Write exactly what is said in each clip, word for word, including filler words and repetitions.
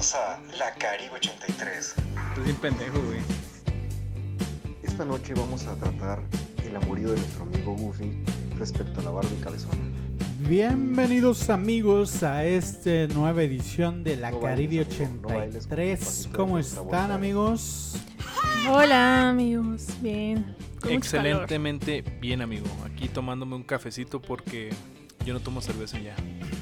Bienvenidos a La Caribe ochenta y tres. Estás bien pendejo, güey. Esta noche vamos a tratar el amorío de nuestro amigo Goofy respecto a la Barbie cabezona. Bienvenidos amigos a esta nueva edición de La No Caribe bailes, amigo, no ochenta y bailes con tres. tu pasito ¿Cómo de nuestra están bolsa. amigos? Hola amigos, bien. Con mucho calor. Excelentemente bien, amigo. Aquí tomándome un cafecito porque yo no tomo cerveza ya.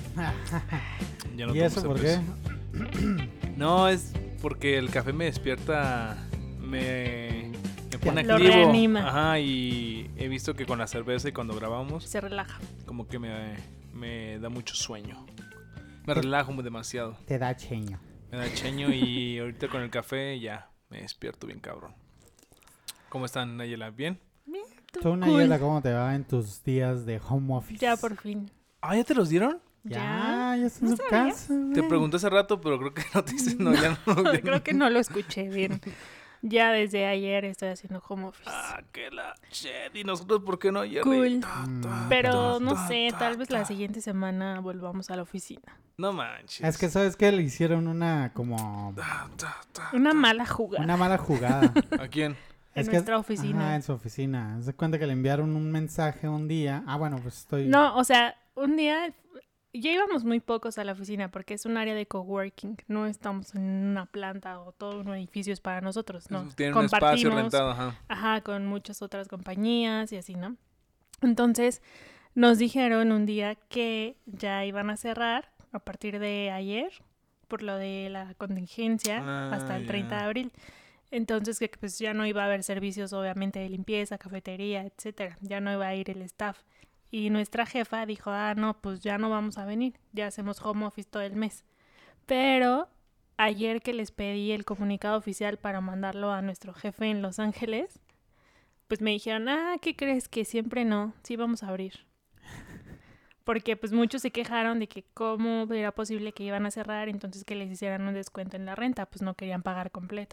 Ya no ¿Y tomo eso por qué? cerveza. No, es porque el café me despierta, me, me pone Lo activo. reanima. Ajá, y he visto que con la cerveza y cuando grabamos, Se relaja. como que me, me da mucho sueño. Me relajo muy demasiado. Te da cheño. Me da cheño y ahorita con el café ya me despierto bien cabrón. ¿Cómo están, Nayela? ¿Bien? Bien, Tú, cool. Nayela, ¿cómo te va en tus días de home office? Ya por fin. Ah, ¿ya te los dieron? Ya, ya está en ¿No su sabías? casa. Te güey. pregunté hace rato, pero creo que no te dices, no, ya no. ya Creo no. que no lo escuché bien. Ya desde ayer estoy haciendo home office. Ah, que la shit. ¿Y nosotros por qué no, Jerry? Cool. Ta, Mm. ta, Pero ta, no ta, sé, ta, tal vez la ta. siguiente semana volvamos a la oficina. No manches. Es que sabes que le hicieron una como Ta, ta, ta. Una mala jugada una mala jugada. ¿A quién? en Es que- nuestra oficina. Ajá, en su oficina. Se cuenta que le enviaron un mensaje un día. Ah, bueno, pues estoy. No, o sea, un día ya íbamos muy pocos a la oficina porque es un área de coworking. No estamos en una planta o todo un edificio es para nosotros, ¿no? Tiene un espacio Compartimos, rentado, ajá. Ajá, con muchas otras compañías y así, ¿no? Entonces, nos dijeron un día que ya iban a cerrar a partir de ayer por lo de la contingencia Ah, hasta el ya. treinta de abril. Entonces, que pues ya no iba a haber servicios, obviamente, de limpieza, cafetería, etcétera. Ya no iba a ir el staff. Y nuestra jefa dijo, ah, no, pues ya no vamos a venir. Ya hacemos home office todo el mes. Pero ayer que les pedí el comunicado oficial para mandarlo a nuestro jefe en Los Ángeles, pues me dijeron, ah, ¿qué crees? Que siempre no, sí vamos a abrir. Porque pues muchos se quejaron de que cómo era posible que iban a cerrar, entonces que les hicieran un descuento en la renta, pues no querían pagar completo.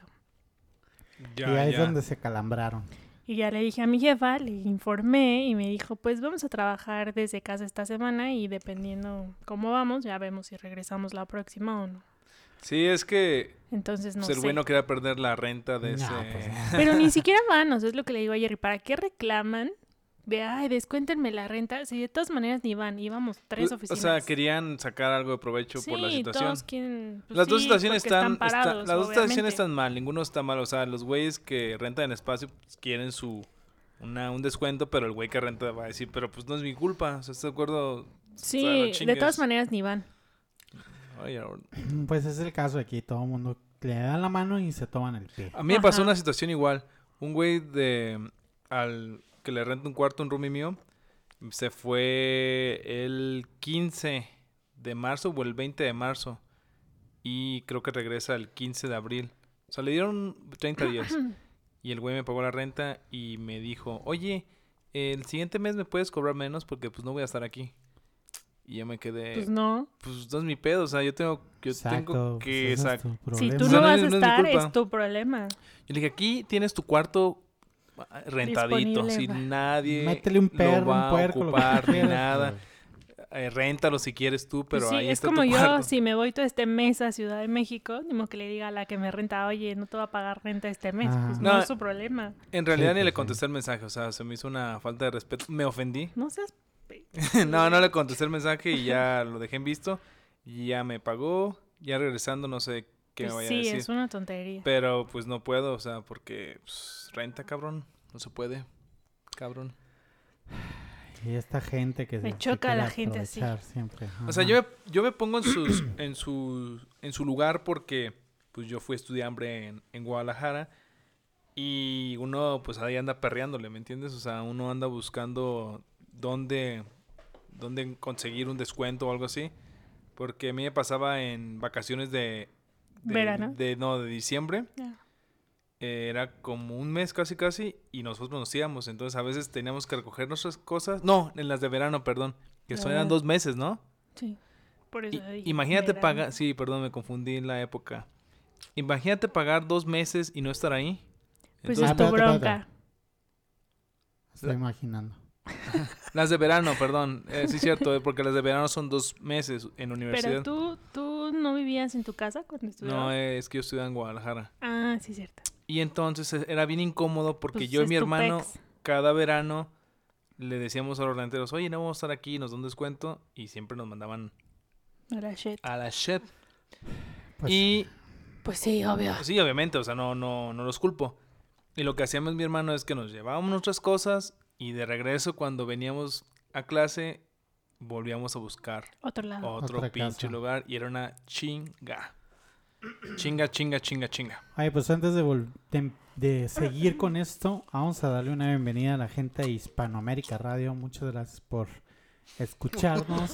y Ya, ahí es ya. donde se calambraron. Y ya le dije a mi jefa, le informé y me dijo, pues vamos a trabajar desde casa esta semana y dependiendo cómo vamos, ya vemos si regresamos la próxima o no. Sí, es que Entonces no pues, el sé. güey no quería perder la renta de No, ese... pues, no. Pero ni siquiera van, o sea, es lo que le digo ayer, ¿para qué reclaman? De, ay, descuéntenme la renta. Si de todas maneras ni van, íbamos tres O oficinas. sea, querían sacar algo de provecho sí, por la situación. todos quieren... pues Las dos sí, situaciones porque están, está- parados, las dos situaciones obviamente. están mal, ninguno está mal, o sea, los güeyes que rentan el espacio pues, quieren su una un descuento, pero el güey que renta va a decir, pero pues no es mi culpa, o sea, ¿estás de acuerdo? O sea, no Sí, de chingues. todas maneras ni van. Ay, ahora- Pues es el caso aquí. Todo el mundo le dan la mano y se toman el pie. a mí me pasó Ajá. una situación igual, un güey de al que le renta un cuarto, un roomie mío, se fue el quince de marzo o el veinte de marzo y creo que regresa el quince de abril. O sea, le dieron treinta días. Y el güey me pagó la renta y me dijo, oye, el siguiente mes me puedes cobrar menos porque pues no voy a estar aquí. Y yo me quedé, Pues pues, no. no es mi pedo, o sea, yo tengo, yo Exacto. tengo pues que... ese sac- es tu Si problema. tú O sea, no no vas es- a no es mi estar, culpa. es tu problema. Yo le dije, aquí tienes tu cuarto rentadito, Disponible, si va. nadie Métele un perro, lo va un puerco, a lo que ocupar ni quieras, nada. güey. Eh, réntalo si quieres tú, pero Pues sí, ahí es está como tu yo, cuarto. si me voy todo este mes a Ciudad de México, ni modo que le diga a la que me renta, oye, no te va a pagar renta este mes. Ajá. Pues no, No. es su problema. En realidad Sí, ni pues le sí. contesté el mensaje, o sea, se me hizo una falta de respeto. Me ofendí. No seas... pe- No, no le contesté el mensaje y ya lo dejé en visto. Y ya me pagó. Ya regresando, no sé qué Pues me vaya sí, a decir. es una tontería. Pero pues no puedo, o sea, porque pues, renta, cabrón. No se puede, cabrón. Y esta gente que Me se, choca se la quiere gente así. aprovechar siempre. O sea, Ajá. yo me, yo me pongo en, sus, en, su, en su lugar porque pues yo fui estudiante en, en Guadalajara. Y uno pues ahí anda perreándole, ¿me entiendes? O sea, uno anda buscando dónde, dónde conseguir un descuento o algo así. Porque a mí me pasaba en vacaciones de... de ¿Verano? De, no, de diciembre. Ya. Eh, era como un mes casi casi y nosotros nos íbamos. Entonces a veces teníamos que recoger nuestras cosas. No, en las de verano, perdón. Que son Ah. eran dos meses, ¿no? Sí. Por eso I- dije, imagínate verano. pagar... Sí, perdón, me confundí en la época. Imagínate pagar dos meses y no estar ahí. Pues Entonces, es tu Ah, espérate, bronca. espérate. Estoy imaginando. las de verano, perdón. Eh, sí, cierto, eh, porque las de verano son dos meses en universidad. Pero tú, tú ¿Tú no vivías en tu casa cuando estudiabas? No, es que yo estudiaba en Guadalajara. Ah, sí, cierto. Y entonces e- era bien incómodo porque Pues yo y es mi tu hermano pex. cada verano le decíamos a los renteros, oye, no vamos a estar aquí, nos dan descuento. Y siempre nos mandaban A la shit. a la shit. Pues, Y Pues sí, obvio. sí, obviamente, o sea, no, no, no los culpo. Y lo que hacíamos mi hermano es que nos llevábamos nuestras cosas y de regreso cuando veníamos a clase volvíamos a buscar Otro lado. otro Otra pinche casa. lugar y era una chinga. Chinga, chinga, chinga, chinga. Ay, pues antes de, vol- de, de seguir con esto, vamos a darle una bienvenida a la gente de Hispanoamérica Radio. Muchas gracias por escucharnos.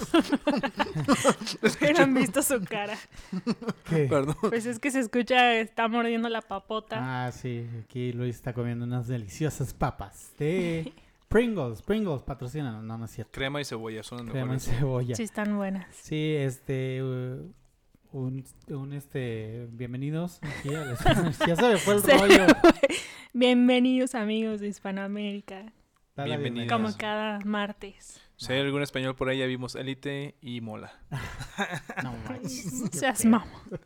Hubieran visto su cara. ¿Qué? Perdón. Pues es que se escucha, está mordiendo la papota. Ah, sí, aquí Luis está comiendo unas deliciosas papas de Pringles. Pringles, patrocinan. No, no es cierto. Crema y cebolla son las Crema y mejores. cebolla. Sí, están buenas. Sí, este, uh, un, un, este, bienvenidos. Aquí a la- ya se me fue el Se rollo. Bienvenidos amigos de Hispanoamérica. Da la Bienvenidos. bienvenida. Como cada martes. Si hay algún español por ahí, ya vimos Élite y Mola. No manches, qué Seas feo. mamá.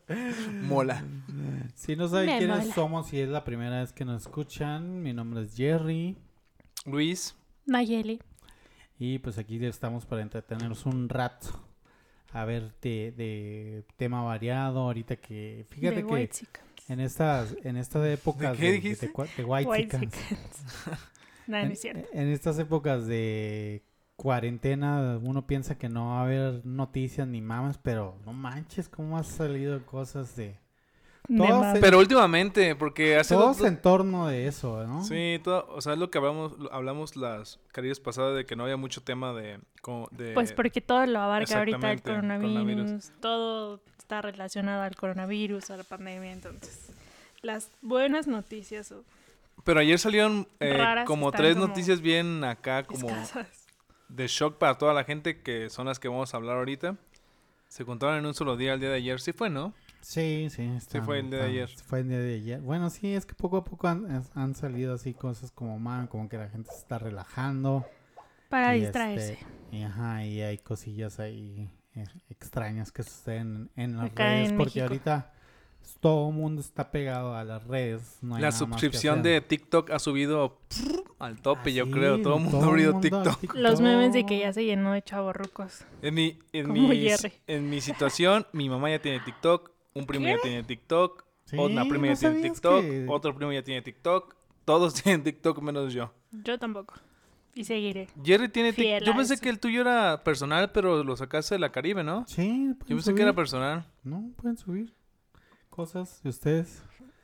Mola. Si no saben Me quiénes mola. somos y es la primera vez que nos escuchan, mi nombre es Jerry Luis, Nayeli. y pues aquí estamos para entretenernos un rato. A ver, de, de tema variado, ahorita que... Fíjate de que White Chickens. en estas, en estas épocas qué de, dijiste? de, cua- de white White chickens, Chickens. No, no en, es cierto. en estas épocas de cuarentena uno piensa que no va a haber noticias ni mamas, pero no manches, cómo han salido cosas de... De todos más. se- pero últimamente, porque hace Todos dos- en torno de eso, ¿no? Sí, todo, o sea, es lo que hablamos, lo- hablamos las carillas pasadas de que no había mucho tema de... como de Pues porque todo lo abarca ahorita el exactamente, coronavirus, coronavirus. todo está relacionado al coronavirus, a la pandemia, entonces las buenas noticias o Pero ayer salieron eh, Raras como están tres como noticias bien acá, como escasas. de shock para toda la gente, que son las que vamos a hablar ahorita. Se contaron en un solo día el día de ayer. Sí fue, ¿no? Sí, sí. está- fue el día de está- ayer. Fue el día de ayer. Bueno, sí, es que poco a poco han, han salido así cosas como, man, como que la gente se está relajando. Para y, distraerse. este, y, ajá, y hay cosillas ahí eh, extrañas que suceden en las Acá redes. en porque México. ahorita todo el mundo está pegado a las redes. No hay La nada más que suscripción hacer. de TikTok ha subido pff, al tope, Ah, yo sí, creo. Todo el mundo todo ha abrido mundo a TikTok. Los memes de que ya se llenó de chavorrucos. En mi, en, Como mi, Jerry. en mi situación, mi mamá ya tiene TikTok, un primo ya tiene TikTok, Sí, una prima ¿no ya tiene sabías TikTok, que- otro primo ya tiene TikTok. Todos tienen TikTok menos yo. Yo tampoco. Y seguiré. Jerry tiene Fiel TikTok. Yo a pensé eso. que el tuyo era personal, pero lo sacaste de la Caribe, ¿no? Sí, Yo pueden pensé que era subir. personal. No, pueden subir cosas de ustedes.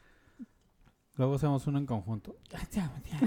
Luego hacemos uno en conjunto. Ya, ya, ya,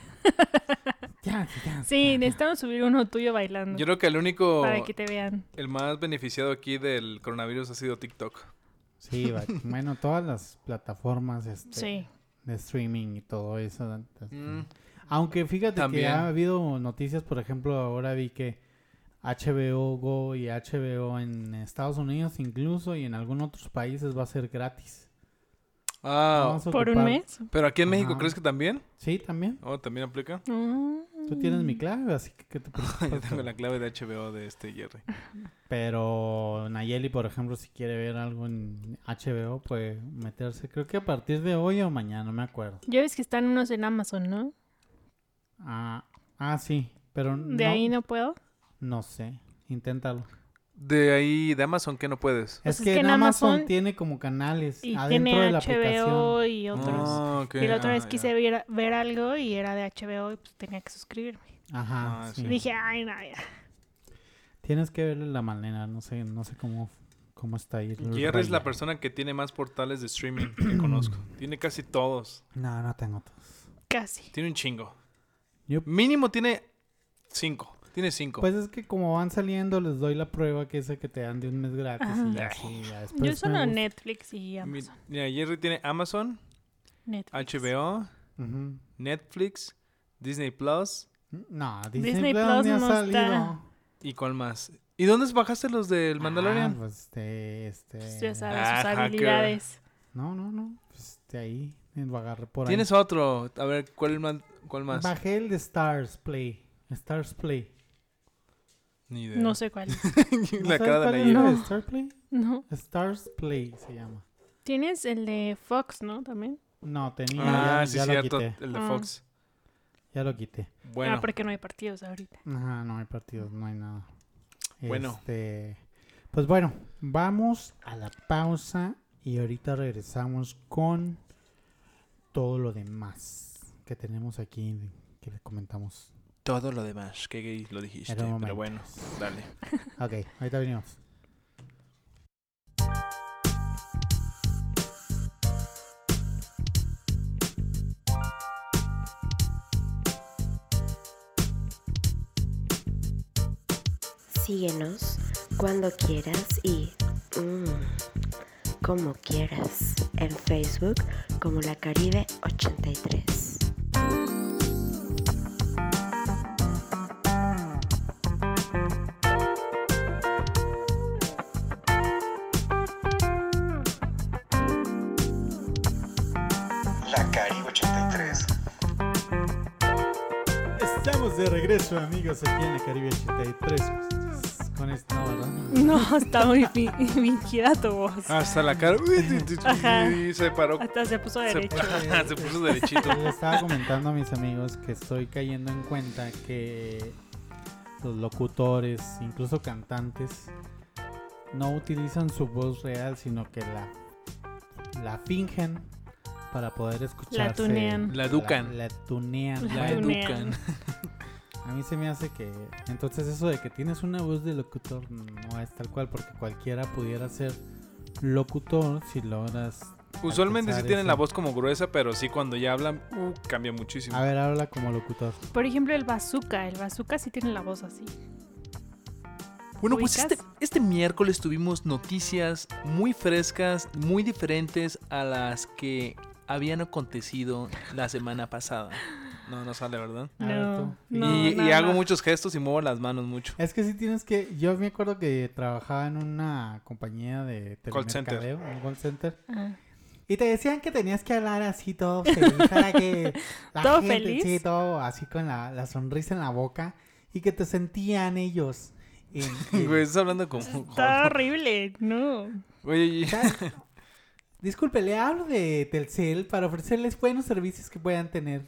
ya. Ya, ya, Sí, ya. necesitamos subir uno tuyo bailando. Yo creo que el único, Para que te vean. el más beneficiado aquí del coronavirus ha sido TikTok. Sí, va- bueno, todas las plataformas este, Sí. de streaming y todo eso. este, Mm. Aunque fíjate También. que ha habido noticias, por ejemplo, ahora vi que H B O Go y H B O en Estados Unidos incluso y en algunos otros países va a ser gratis. Ah, Vamos a ¿Por un ocupar- mes? pero aquí en México, Ajá. ¿crees que también? Sí, también. Oh, ¿también aplica? Mm. Tú tienes mi clave, así que ¿qué te preocupas? Yo tengo la clave de H B O de este Jerry. Pero Nayeli, por ejemplo, si quiere ver algo en H B O, puede meterse. Creo que a partir de hoy o mañana, no me acuerdo. Ya ves que están unos en Amazon, ¿no? Ah, ah sí, pero De no, ahí no puedo. no sé. Inténtalo. De ahí, de Amazon, ¿qué no puedes? Es es que que en en Amazon, Amazon- tiene como canales Y adentro tiene de la H B O aplicación. y otros. Ah, ok. Y la otra Ah, vez ya. quise ver, ver algo y era de H B O y pues tenía que suscribirme. Ajá, Ah, sí. sí. Dije, ay, no, ya. Tienes que verle la manera, no sé, no sé cómo, cómo está ahí. el Jerry es la rollo. persona que tiene más portales de streaming que conozco. Tiene casi todos. No, no tengo todos. Casi. Tiene un chingo. Yup. Mínimo tiene cinco. Tiene cinco. Pues es que como van saliendo, les doy la prueba que esa que te dan de un mes gratis Ajá. y así. Ya después Yo me solo gusta. Netflix y Mi- Amazon. Mira, Jerry tiene Amazon, Netflix. H B O, Ujú. Netflix, Disney Plus. No, Disney, Disney Plus, Plus ni ha no salido. está. ¿Y cuál más? ¿Y dónde bajaste los del Mandalorian? Ah, pues este, este... Pues ya sabes, Ah, sus hacker. habilidades. No, no, no. Pues de ahí, lo agarré por ahí. Tienes otro. A ver, ¿cuál, man- cuál más? Bajé el de Stars Play. Stars Play. Ni idea. No sé cuál es. ¿No La sabes cara de cuál es Nayeli. el de No. Star Play? No. Stars Play se llama. Tienes el de Fox, ¿no? También. No, tenía, Ah, ya, sí, ya lo cierto. quité. El de Ah. Fox. Ya lo quité. Bueno, Ah, porque no hay partidos ahorita. Ajá, no hay partidos, no hay nada. Bueno. Este, pues bueno, vamos a la pausa y ahorita regresamos con todo lo demás que tenemos aquí que les comentamos. todo lo demás, que gay lo dijiste. Era un Pero momento. bueno, dale. Ok, ahorita venimos. Síguenos cuando quieras y mmm, como quieras en Facebook como La Caribe ochenta y tres. La Caribe ochenta y tres. Estamos de regreso, amigos, aquí en la Caribe ochenta y tres. Con esto, no, ¿verdad? No, está muy fi- fingida tu voz. Hasta la cara. Ajá. Y se paró. Hasta se puso Se, derecho. se puso derechito. Le estaba comentando a mis amigos que estoy cayendo en cuenta que los locutores, incluso cantantes, no utilizan su voz real, sino que la, la fingen para poder escucharse. tunean. La educan. La, la tunean. La La Bueno, tunean. educan. a mí se me hace que... Entonces eso de que tienes una voz de locutor no es tal cual, porque cualquiera pudiera ser locutor si logras... Usualmente sí alcanzar tienen ese- la voz como gruesa, pero sí cuando ya hablan, uh, cambia muchísimo. A ver, habla como locutor. Por ejemplo, el bazooka. El bazooka sí tiene la voz así. Bueno, pues ¿ubicas? este, este miércoles tuvimos noticias muy frescas, muy diferentes a las que habían acontecido la semana pasada. No, no sale, ¿verdad? A ver, No, tú. no, y y nada hago más. muchos gestos y muevo las manos mucho. Es que sí tienes que... Yo me acuerdo que trabajaba en una compañía de Call center. telemercadeo, un call center. Ah. Y te decían que tenías que hablar así todo feliz para que la ¿Todo gente, feliz? sí, todo así con la, la sonrisa en la boca y que te sentían ellos. en- en- Güey, estás hablando como... Está horrible. No. Oye, y- O sea, disculpe, le hablo de Telcel para ofrecerles buenos servicios que puedan tener.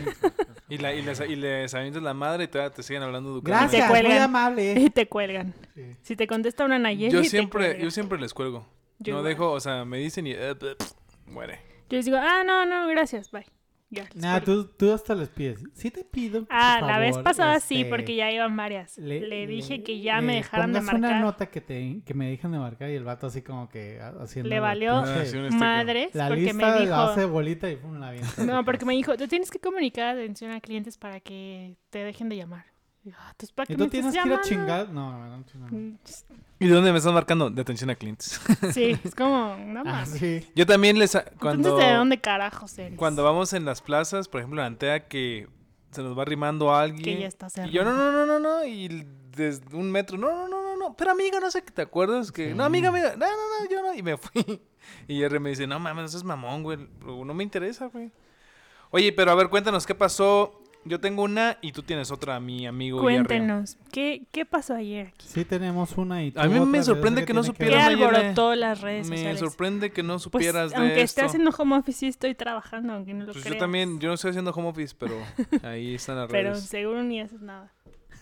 y, la, y, les, y les avientas la madre y todavía te siguen hablando educando. Gracias, muy cuelgan. amable. Y te cuelgan. Sí. Si te contesta una Nayeli, Yo te siempre, cuelgan. yo siempre les cuelgo. Yo no igual. dejo, o sea, me dicen y... eh, eh, pff, muere. Yo les digo, ah, no, no, gracias, bye. Ya. les Nah, cuelgo. tú, tú hasta les pides. Sí te pido. por Ah, la vez favor, pasada sí, este, porque ya iban varias. Le, le- dije le- que ya le me dejaran de pongas una marcar. nota que, te, que me dejan de marcar y el vato así como que ha- haciendo... Le la valió Ah, pinche- sí, un sticker. Madres, La porque lista me la dijo... hace bolita y pum, la avienta. No, porque me dijo, tú tienes que comunicar atención a clientes para que te dejen de llamar. Y yo, "Ah, entonces, ¿para qué ¿Y me tú estás tienes que ir a llamando?" chingar? No, no, no, no. Mm, ¿Y de dónde me están marcando? De atención a clientes. Sí, es como, no Ah, mames. sí. Yo también les... a- Cuando, Entonces, ¿de dónde carajos eres? cuando vamos en las plazas, por ejemplo, en Antea, que se nos va arrimando a alguien. Que ya está Y yo, no, cerrado. no, no, no, no. Y desde un metro, no, no, no, no, no. Pero amiga, no sé qué te acuerdas. Que, Sí. no, amiga, amiga. No, no, no, yo no. Y me fui. Y R me dice, no mames, eso es mamón, güey. No me interesa, güey. Oye, pero a ver, cuéntanos qué pasó. Yo tengo una y tú tienes otra, mi amigo. Jerry. Cuéntenos, ¿qué, ¿qué pasó ayer? Sí tenemos una y tú A mí me otra, sorprende ¿de que no tiene ¿Qué supieras, ver? Nayeli? alborotó las redes Me sociales? sorprende que no Pues, supieras de aunque esto. esté haciendo home office, sí estoy trabajando, aunque no lo Pues creas. yo también, yo no estoy haciendo home office, pero ahí están las Pero redes. seguro ni haces nada.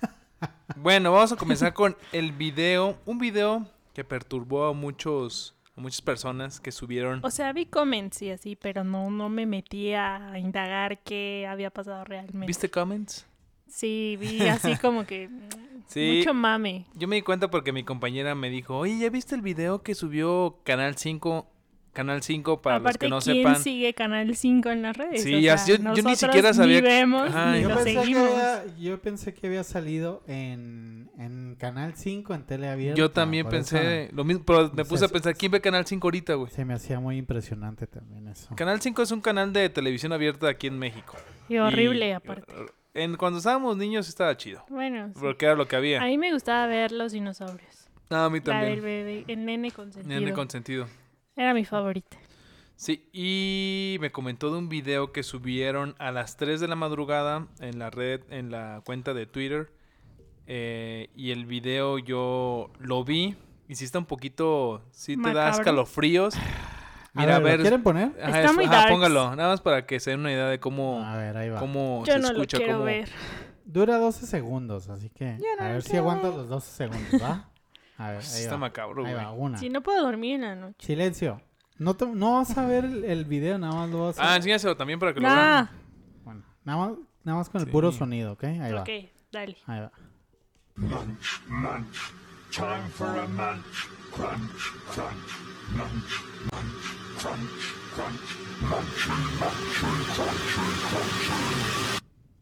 Bueno, vamos a comenzar con el video. Un video que perturbó a muchos, a muchas personas que subieron. O sea, vi comments y así, pero no, no me metí a indagar qué había pasado realmente. ¿Viste comments? Sí, vi así como que mm, Sí. mucho mame. Yo me di cuenta porque mi compañera me dijo, oye, ¿ya viste el video que subió Canal cinco? Canal cinco, para Aparte, los que no ¿quién sepan. sigue Canal cinco en las redes? Sí, O ya- sea, yo- yo ni nosotros siquiera sabía- Ni vemos, Ajá, ni yo Yo lo pensé, que seguimos. había, yo pensé que había salido en, en Canal cinco, en tele abierta. Yo también por pensé eso lo mismo, pero me Entonces- puse a pensar, ¿quién ve Canal cinco ahorita, güey? Se me hacía muy impresionante también eso. Canal cinco es un canal de televisión abierta aquí en México. Y horrible, Y, aparte. En, cuando estábamos niños estaba chido, Bueno, sí. porque era lo que había. a mí me gustaba ver los dinosaurios. Ah, a mí La del también. bebé, el nene consentido. Nene consentido. Era mi favorita. Sí, y me comentó de un video que subieron a las tres de la madrugada en la red, en la cuenta de Twitter, Eh, y el video yo lo vi y sí está un poquito, sí te da Macabro. escalofríos. A Mira, a ver, ver, ¿lo quieren poner? ajá, Está es- muy ajá, darks. póngalo, nada más para que se den una idea de cómo, A ver, ahí va. cómo Yo se no lo escucha, quiero cómo... ver. Dura doce segundos, así que Yo no a lo ver si quiero aguantas ver. los doce segundos, ¿va? A ver, Sí ahí está va. macabro, Ahí güey. va, una. Si no puedo dormir en la noche. Silencio. No, te- no vas a ver el, el video, nada más lo vas a... Ah, enséñaselo también para que lo vean. Nah. Bueno, nada más, nada más con el Sí. puro sonido, ¿ok? Ahí va. Ok, dale. Ahí va. Munch, munch. Time for a munch. Crunch, crunch. Munch, munch. Crunch, crunch. Munchy, munchy, crunchy, crunchy.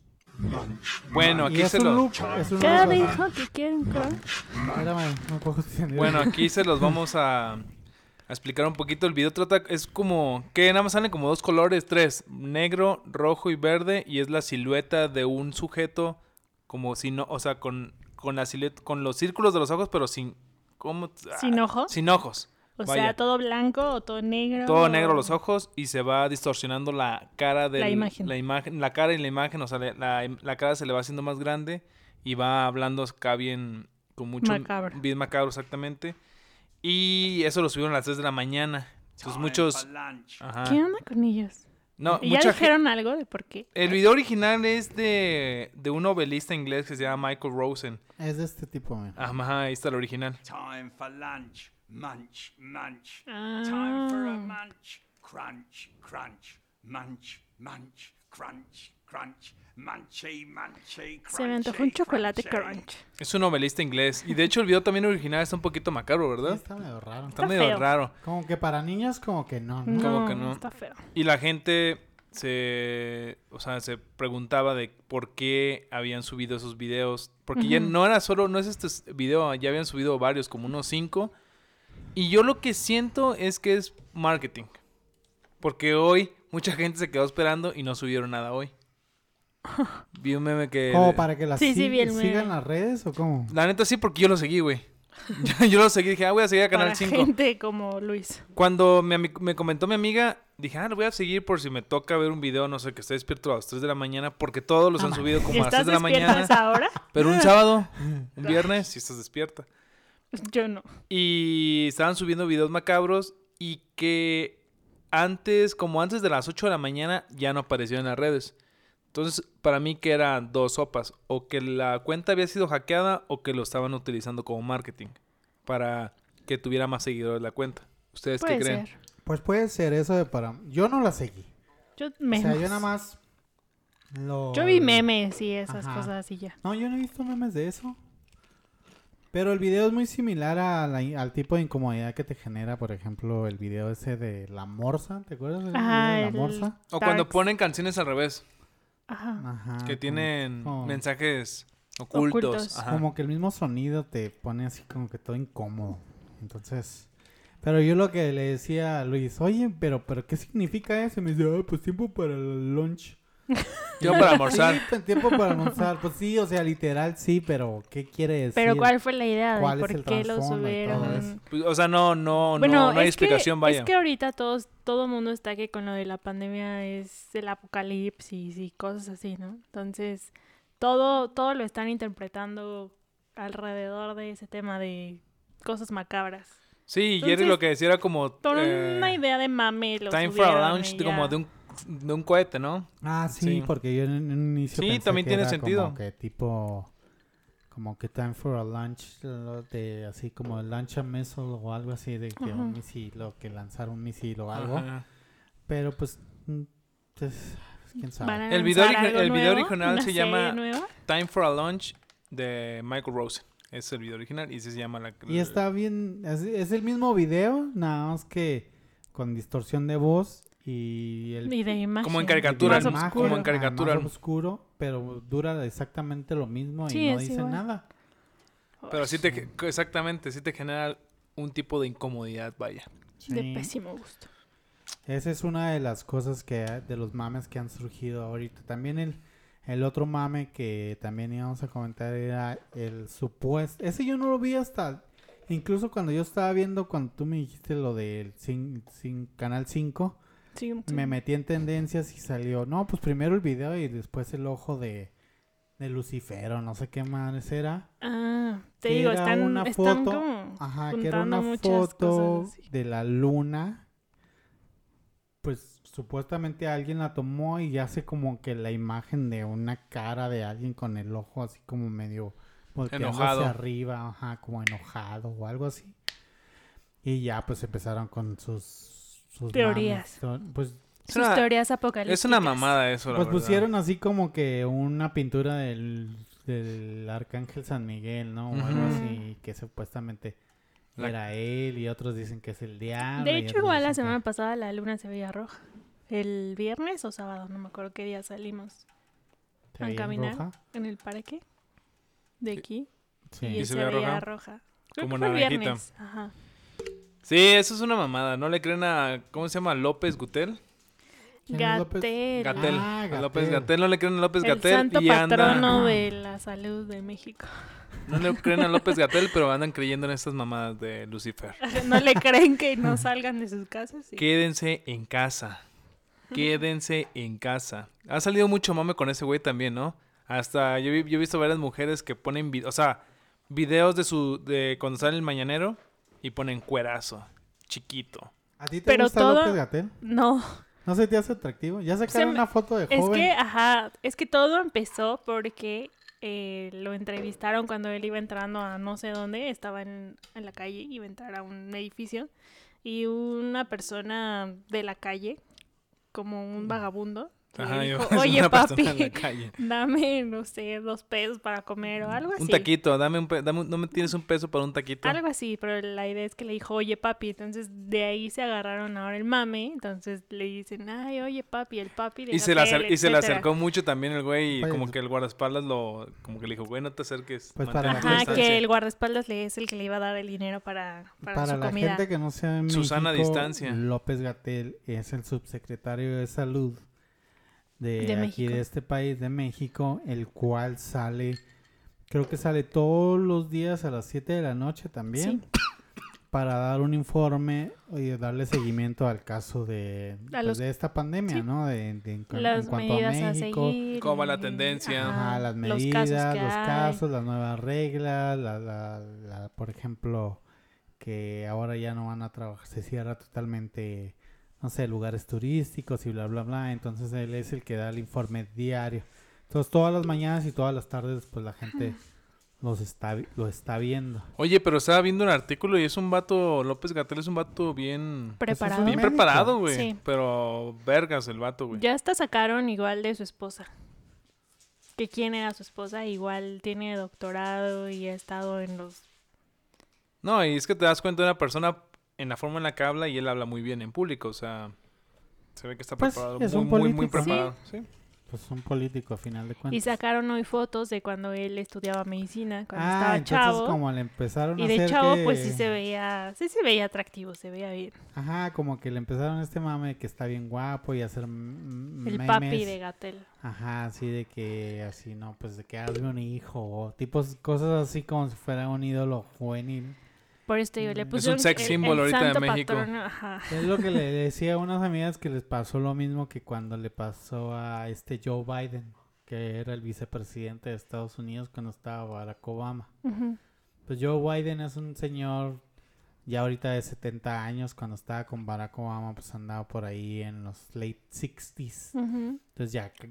Munch. Bueno, Y aquí es se un los... loop, es un ¿Qué loop, dijo ajá. que quieren crunch? Espérame, no puedo entender. Bueno, aquí se los vamos a, a explicar un poquito. El video trata, es como, que nada más salen como dos colores, tres, negro, rojo y verde, y es la silueta de un sujeto, como si no, o sea, con, con la silueta, con los círculos de los ojos, pero sin, ¿cómo? ¿Sin Ah, ojos? Sin ojos. O Vaya. sea, todo blanco o todo negro. Todo negro los ojos y se va distorsionando la cara de La imagen. La, imagen, la cara y la imagen, o sea, la, la, la cara se le va haciendo más grande y va hablando acá bien, con mucho... Macabro. Bien macabro, exactamente. Y eso lo subieron a las tres de la mañana. Entonces muchos... Ajá. ¿Qué onda con ellos? No, ¿Y ya mucha dijeron gen- algo de por qué? El video original es de, de un novelista inglés que se llama Michael Rosen. Es de este tipo, mira. Ajá, ahí está el original. Time for lunch. Munch, munch. Ah. Time for a munch. Crunch, crunch. Munch, munch. Crunch, crunch. Munchy, munchy, crunchy. Se me antojó un chocolate crunchy. crunch. Es un novelista inglés. Y de hecho el video también original está un poquito macabro, Sí, ¿verdad? está medio raro. Está Está medio feo. raro. Como que para niños, como que no, ¿no? Como No, que no. está feo. Y la gente se, o sea, se preguntaba de por qué habían subido esos videos. Porque ya Ujú. no era solo, no es este video, ya habían subido varios, como unos cinco. Y yo lo que siento es que es marketing. Porque hoy mucha gente se quedó esperando y no subieron nada hoy. Vi un meme que... ¿Como para que las Sí, sí, sig- vi el meme. sigan las redes o cómo? La neta sí, porque yo lo seguí, güey. yo, yo lo seguí, dije, ah, voy a seguir a Canal Para cinco. gente como Luis. Cuando me, ami- me comentó mi amiga, dije, ah, lo voy a seguir por si me toca ver un video, no sé, que esté despierto a las tres de la mañana, porque todos los han subido como a las ¿Estás tres de la despierta a mañana. esa hora? Pero un sábado, un viernes, si estás despierta. Yo no. Y estaban subiendo videos macabros y que antes, como antes de las ocho de la mañana, ya no apareció en las redes. Entonces, para mí que eran dos sopas. O que la cuenta había sido hackeada o que lo estaban utilizando como marketing. Para que tuviera más seguidores la cuenta. ¿Ustedes Puede qué creen? ser. Pues puede ser eso de para... Yo no la seguí. Yo O menos. sea, yo nada más... Lo... Yo vi memes y esas Ajá. cosas y ya. No, yo no he visto memes de eso. Pero el video es muy similar a la- al tipo de incomodidad que te genera, por ejemplo, el video ese de la morsa. ¿Te acuerdas del Ajá, video de la el- morsa? O cuando Darks. ponen canciones al revés. Ajá. Ajá. Que como- tienen como- mensajes ocultos. Ocultos. Ajá. Como que el mismo sonido te pone así como que todo incómodo. Entonces... Pero yo lo que le decía a Luis, oye, pero, pero ¿qué significa eso? Y me dice, ah, pues tiempo para el lunch. Yo para almorzar. Sí, pues, tiempo para almorzar. Pues sí, o sea, literal sí, pero ¿qué quiere decir? Pero ¿cuál fue la idea ¿Cuál de es por el qué lo trasfondo y todo subieron? eso? Pues, o sea, no, no, Bueno, no, no hay es que- explicación, vaya. Es que ahorita todos, todo el mundo está que con lo de la pandemia es el apocalipsis y cosas así, ¿no? Entonces, todo, todo lo están interpretando alrededor de ese tema de cosas macabras. Sí, Jerry Entonces, lo que decía era como... Por eh, una idea de mame lo Time for a subieron launch, y de como ya. de un, de un cohete, ¿no? Ah, sí, Sí. porque yo en, en un inicio Sí, pensé también que tiene era sentido. como que tipo... Como que time for a lunch, lo de así como lancha missile o algo así, de que Ajá. un misil o que lanzar un misil o algo. Ajá. Pero pues, mm, pues, quién sabe. ¿Van a El video lanzar origi- algo el video nuevo? original ¿Una se serie llama- nueva? Time for a Launch de Michael Rosen. Es el video original y se llama la... Y está bien, es, es el mismo video, nada más que con distorsión de voz y el Y de imagen. Como en caricatura, Más ¿no? oscuro. Como en caricatura. Más oscuro, pero dura exactamente lo mismo y Sí, no es dice igual. nada. Pero sí te... Exactamente, sí te genera un tipo de incomodidad, vaya. De Sí. pésimo gusto. Esa es una de las cosas que de los mames que han surgido ahorita. También el, el otro mame que también íbamos a comentar era el supuesto. Ese yo no lo vi hasta... Incluso cuando yo estaba viendo, cuando tú me dijiste lo del cin- cin- Canal cinco, Sí, sí. me metí en tendencias y salió... No, pues primero el video y después el ojo de... de Lucifer o no sé qué más era. Ah, te Que digo, era están, una están foto, como ajá, que era juntando una muchas foto cosas así. de la luna. Pues supuestamente alguien la tomó y hace como que la imagen de una cara de alguien con el ojo así como medio volteando Enojado. hacia arriba, ajá, como enojado o algo así. Y ya pues empezaron con sus, sus Teorías. mames. Son- Pues, Es Sus una- teorías apocalípticas. Es una mamada eso, la pues verdad. pusieron así como que una pintura del, del arcángel San Miguel, ¿no? O algo Ujú. así que supuestamente La- era él y otros dicen que es el diablo. De y hecho, otros igual la dicen que- semana pasada la luna se veía roja. El viernes o sábado, no me acuerdo qué día salimos ¿Se a veía caminar roja? en el parque de aquí. Sí. Y, ¿Y se, se veía veía roja? roja. Creo Como que fue el naranjita. viernes. Ajá. Sí, eso es una mamada. ¿No le creen a... ¿Cómo se llama? ¿López Gutel? ¿Quién es López? Gatel. Gatel. Ah, A Gatel. López Gatel. ¿No le creen a López El Gatel? santo y anda- patrono de la salud de México. No le creen a López Gatel, pero andan creyendo en estas mamadas de Lucifer. No le creen que no salgan de sus casas. Sí. Quédense en casa. Quédense en casa. Ha salido mucho mame con ese güey también, ¿no? Hasta yo, vi- yo he visto varias mujeres que ponen, vi- o sea, videos de su de cuando sale el mañanero y ponen cuerazo, chiquito. ¿A ti te Pero gusta todo- López Gatell? No, ¿No se te hace atractivo? Ya Se sacaron me- una foto de es joven. que, ajá, es que todo empezó porque eh, lo entrevistaron cuando él iba entrando a no sé dónde, estaba en, en la calle, iba a entrar a un edificio y una persona de la calle, como un vagabundo, Ajá, le yo- dijo, es oye una persona papi, en la calle. dame, no sé, dos pesos para comer o algo así. Un taquito, dame un, pe- dame un- no me tienes un peso para un taquito. Algo así, pero la idea es que le dijo, oye papi, entonces de ahí se agarraron ahora el mame, entonces le dicen, ay, oye papi, el papi de Y se, le Gatel, acer- y se le etcétera. acercó mucho también el güey y Pues- como que el guardaespaldas lo, como que le dijo, güey, no te acerques. Pues para mantén tu la Ajá, distancia". que el guardaespaldas le es el que le iba a dar el dinero para, para, Para su la comida. gente que no sea de Susana México, distancia. López Gatell es el subsecretario de salud de, De aquí México. de este país de México, el cual sale, creo que sale todos los días a las siete de la noche también, para dar un informe y darle seguimiento al caso de, A pues, los- de esta pandemia, sí. ¿no? De, de- en, cu- en Las cuanto a medidas a, México. seguir. Cómo va la y- tendencia. Ajá, las los medidas, casos que los hay. casos, las nuevas reglas, la, la, la- por ejemplo, que ahora ya no van a trabajar, se cierra totalmente, no sé, lugares turísticos y bla, bla, bla. Entonces él es el que da el informe diario. Entonces todas las mañanas y todas las tardes, pues la gente los está, vi- lo está viendo. Oye, pero estaba viendo un artículo y es un vato, López Gatell es un vato bien, Preparado. bien médico. preparado, güey. Sí. Pero vergas el vato, güey. Ya hasta sacaron igual de su esposa. Que quién era su esposa, igual tiene doctorado y ha estado en los... No, y es que te das cuenta de una persona en la forma en la que habla y él habla muy bien en público, o sea, se ve que está Pues, preparado, es muy, un muy, muy político. preparado. Sí. Pues un político a final de Y cuentas. sacaron hoy fotos de cuando él estudiaba medicina, cuando Ah, estaba entonces chavo. como le empezaron a Y de hacer chavo, que- pues sí se veía, sí se veía atractivo, se veía bien. Ajá, como que le empezaron este mame de que está bien guapo y hacer mm, El memes. papi de Gatel. Ajá, así de que, así, no, pues de que hazme un hijo, o tipos, cosas así como si fuera un ídolo juvenil. Por eso te digo, le Mm. pusieron sex el- symbol el ahorita de santo México. patrono, ajá. Es lo que le decía a unas amigas que les pasó lo mismo que cuando le pasó a este Joe Biden, que era el vicepresidente de Estados Unidos cuando estaba Barack Obama. Ujú. Pues Joe Biden es un señor ya ahorita de setenta años, cuando estaba con Barack Obama, pues andaba por ahí en los late sixties. Ujú. Entonces ya, c-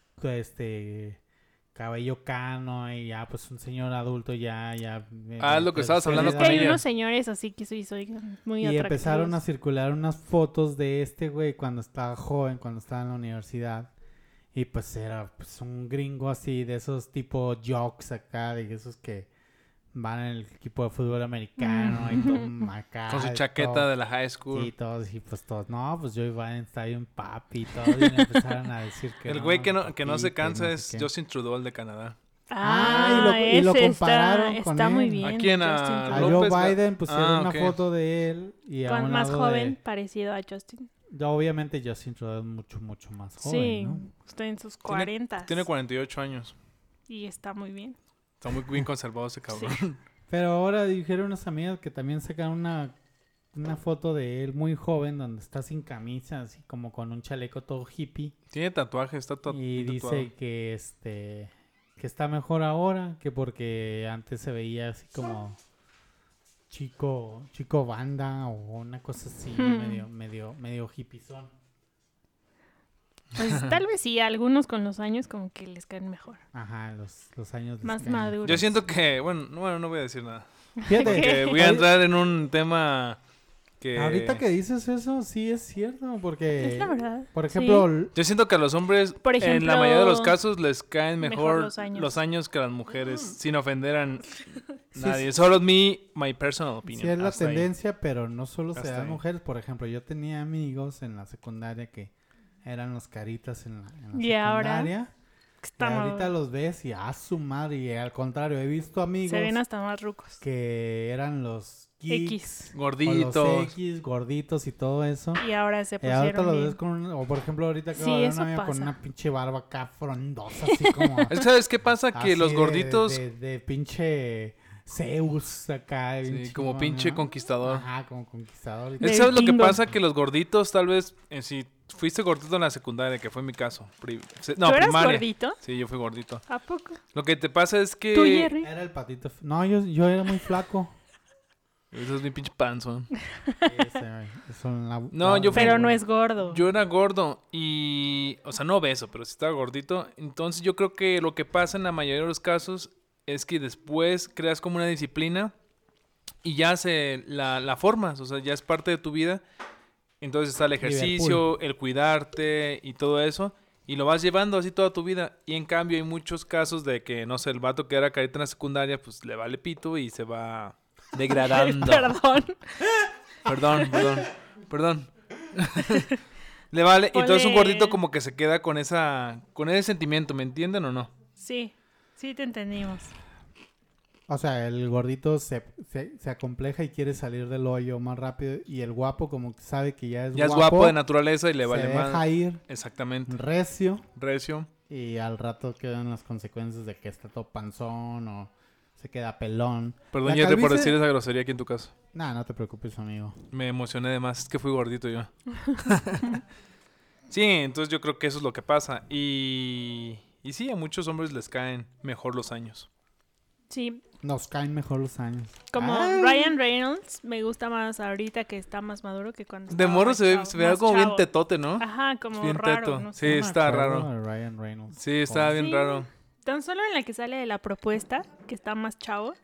este, cabello cano y ya, pues un señor adulto ya, ya. eh, Ah, es lo que estabas tercera hablando Es edad. que con hay ella. unos señores así que soy, soy muy Y atractivos. empezaron a circular unas fotos de este güey cuando estaba joven, cuando estaba en la universidad. Y pues era pues un gringo así, de esos tipo jocks acá, de esos que van en el equipo de fútbol americano y todo acá. Con su y chaqueta todo. de la high school. Sí, todos, y pues todos, no, pues Joe Biden está bien papi y todo. Y le empezaron a decir que el güey que no, que no se papito y cansa no sé es qué. Justin Trudeau, el de Canadá. Ah, y Ah, lo- y lo ese compararon está, con está muy él. bien. ¿A quién? A Justin A Trudeau. Joe López Ga- Biden pusieron Ah, una ok. foto de él y a Cuan- un más lado joven, de... parecido a Justin. Ya, obviamente Justin Trudeau es mucho, mucho más joven, Sí, ¿no? está en sus Tiene- cuarenta. Tiene cuarenta y ocho años. Y está muy bien. Está muy bien conservado ese cabrón. Pero ahora dijeron unas amigas que también sacaron una, una foto de él muy joven donde está sin camisa, así como con un chaleco todo hippie. Tiene tatuajes, está tatu- Y tatuado. dice que este que está mejor ahora que porque antes se veía así como chico, chico banda o una cosa así, Hmm. medio, medio, medio hippizón. Pues tal vez sí, algunos con los años como que les caen mejor. Ajá, los, los años les Más caen. maduros. Yo siento que, bueno, no, bueno, no voy a decir nada. Fíjate, Que voy a entrar en un tema que... ahorita que dices eso, sí es cierto, porque, Es la verdad. por ejemplo, l- Yo siento que a los hombres, Por en la ejemplo, mayoría de los casos, les caen mejor mejor, los años. los años que a las mujeres, sin ofender a Sí, nadie. sí. Solo mi, my personal opinion. sí es la Hasta ahí. tendencia, pero no solo se Hasta da en ahí. mujeres. Por ejemplo, yo tenía amigos en la secundaria que eran los caritas en la, en la ¿Y ahora? secundaria. Y Está ahorita mal. los ves y a su madre. Y al contrario, he visto amigos Se ven hasta más rucos. que eran los geeks, X. o Gorditos. los X, gorditos y todo eso. Y ahora se Y ahorita pusieron los bien. ves con, un- o por ejemplo, ahorita acabo Sí, de ver eso una amiga con pasa. una pinche barba acá frondosa, así como. Es que, ¿sabes qué pasa? Que así los de- gorditos, De, de pinche Zeus acá. bien sí, como chingón, pinche ¿no? conquistador. Ajá, como conquistador. y Es De que ¿sabes lo que vikingo. pasa? Que los gorditos, tal vez, eh, si fuiste gordito en la secundaria, que fue mi caso. pri- se- no, ¿Tú eras primaria. gordito? Sí, yo fui gordito. ¿A poco? Lo que te pasa es que... ¿Tú, Jerry? Era el patito. f- No, yo, yo era muy flaco. Eso es mi pinche panzón. Ese, güey, eso en la- No, la- yo fui- Pero no es gordo. Yo era gordo y... O sea, no obeso, pero sí estaba gordito. Entonces yo creo que lo que pasa en la mayoría de los casos es que después creas como una disciplina y ya se la, la formas. O sea, ya es parte de tu vida. Entonces está el ejercicio, el cuidarte y todo eso. Y lo vas llevando así toda tu vida. Y en cambio hay muchos casos de que, no sé, el vato que era carita en la secundaria, pues le vale pito y se va degradando. Perdón. Perdón, perdón, perdón. Le vale. Y entonces un Ponle- gordito como que se queda con esa, con ese sentimiento, ¿me entienden o no? Sí, sí te entendimos. O sea, el gordito se, se, se acompleja y quiere salir del hoyo más rápido. Y el guapo, como que sabe que ya es Ya es guapo, guapo de naturaleza y le vale se deja más. ir Exactamente. recio. Recio. Y al rato quedan las consecuencias de que está todo panzón o se queda pelón. Perdón, La Jerry, por calvicie- decir esa grosería aquí en tu casa. Nah, no te preocupes, amigo. Me emocioné de más. Es que fui gordito yo. Sí, entonces yo creo que eso es lo que pasa. Y, y sí, a muchos hombres les caen mejor los años. Sí, Nos caen mejor los años. como Ay. Ryan Reynolds me gusta más ahorita que está más maduro que cuando De estaba morro más se ve, chavo- se ve más como bien chavo. tetote, ¿no? Ajá, como Bien raro, teto. no Sí, sé. está Me acuerdo raro. de Ryan Reynolds. Sí, está bien Sí. raro. Tan solo en la que sale de la propuesta, que está más chavo,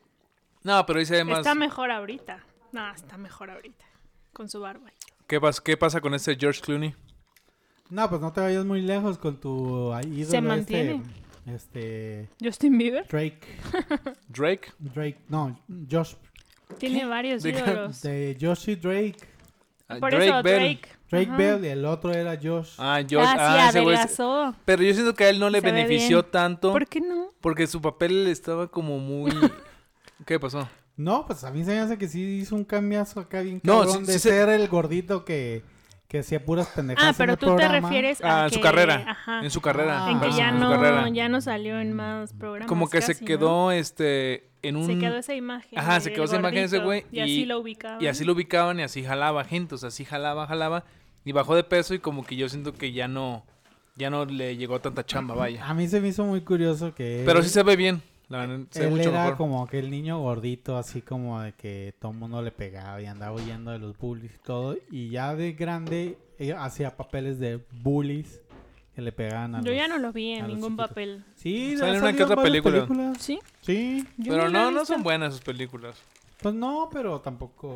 No, pero ahí se ve más... está mejor ahorita. No, está mejor ahorita. Con su barba. y todo. ¿Qué, pas- ¿Qué pasa con este George Clooney? No, pues no te vayas muy lejos con tu ah, ídolo. Se mantiene. Este, este. Justin Bieber Drake. Drake. Drake. No, Josh. tiene varios ¿De qué? ídolos. De Joshi Drake. Ah, Por Drake eso, Bell. Drake. Drake Ajá. Bell y el otro era Josh. Ah, George. Ah, sí, ah, ese güey es- adelgazó. Pero yo siento que a él no le Se ve benefició bien. tanto ¿Por qué no? porque su papel estaba como muy... ¿Qué pasó? No, pues a mí se me hace que sí hizo un cambiazo acá bien No, cabrón sí- de sí se- ser el gordito que, que hacía puras pendejadas Ah, en pero el tú te programa. refieres Ah, a en que... su carrera. Ajá. En su carrera. Ah, En que en ya su no, carrera. ya no salió en más programas. Como que se casi, ¿no? quedó este en un... Se quedó esa imagen. Ajá, se del quedó esa imagen de ese gordito, güey Y así y- lo ubicaban. Y así lo ubicaban y así jalaba gente, o sea, así jalaba, jalaba. Y bajó de peso y como que yo siento que ya no... Ya no le llegó tanta chamba, vaya. A mí se me hizo muy curioso que Pero él- sí se ve bien. La verdad, se ve él mucho era mejor. como aquel niño gordito, así como de que todo el mundo le pegaba y andaba huyendo de los bullies y todo. Y ya de grande eh, hacía papeles de bullies que le pegaban a Yo los- ya no lo vi a en los ningún chiquitos. papel. Sí, Sale ha una que salido en otra varias película. películas. ¿Sí? Sí, Yo Pero ni la no, he no visto. son buenas sus películas. pues no, pero tampoco...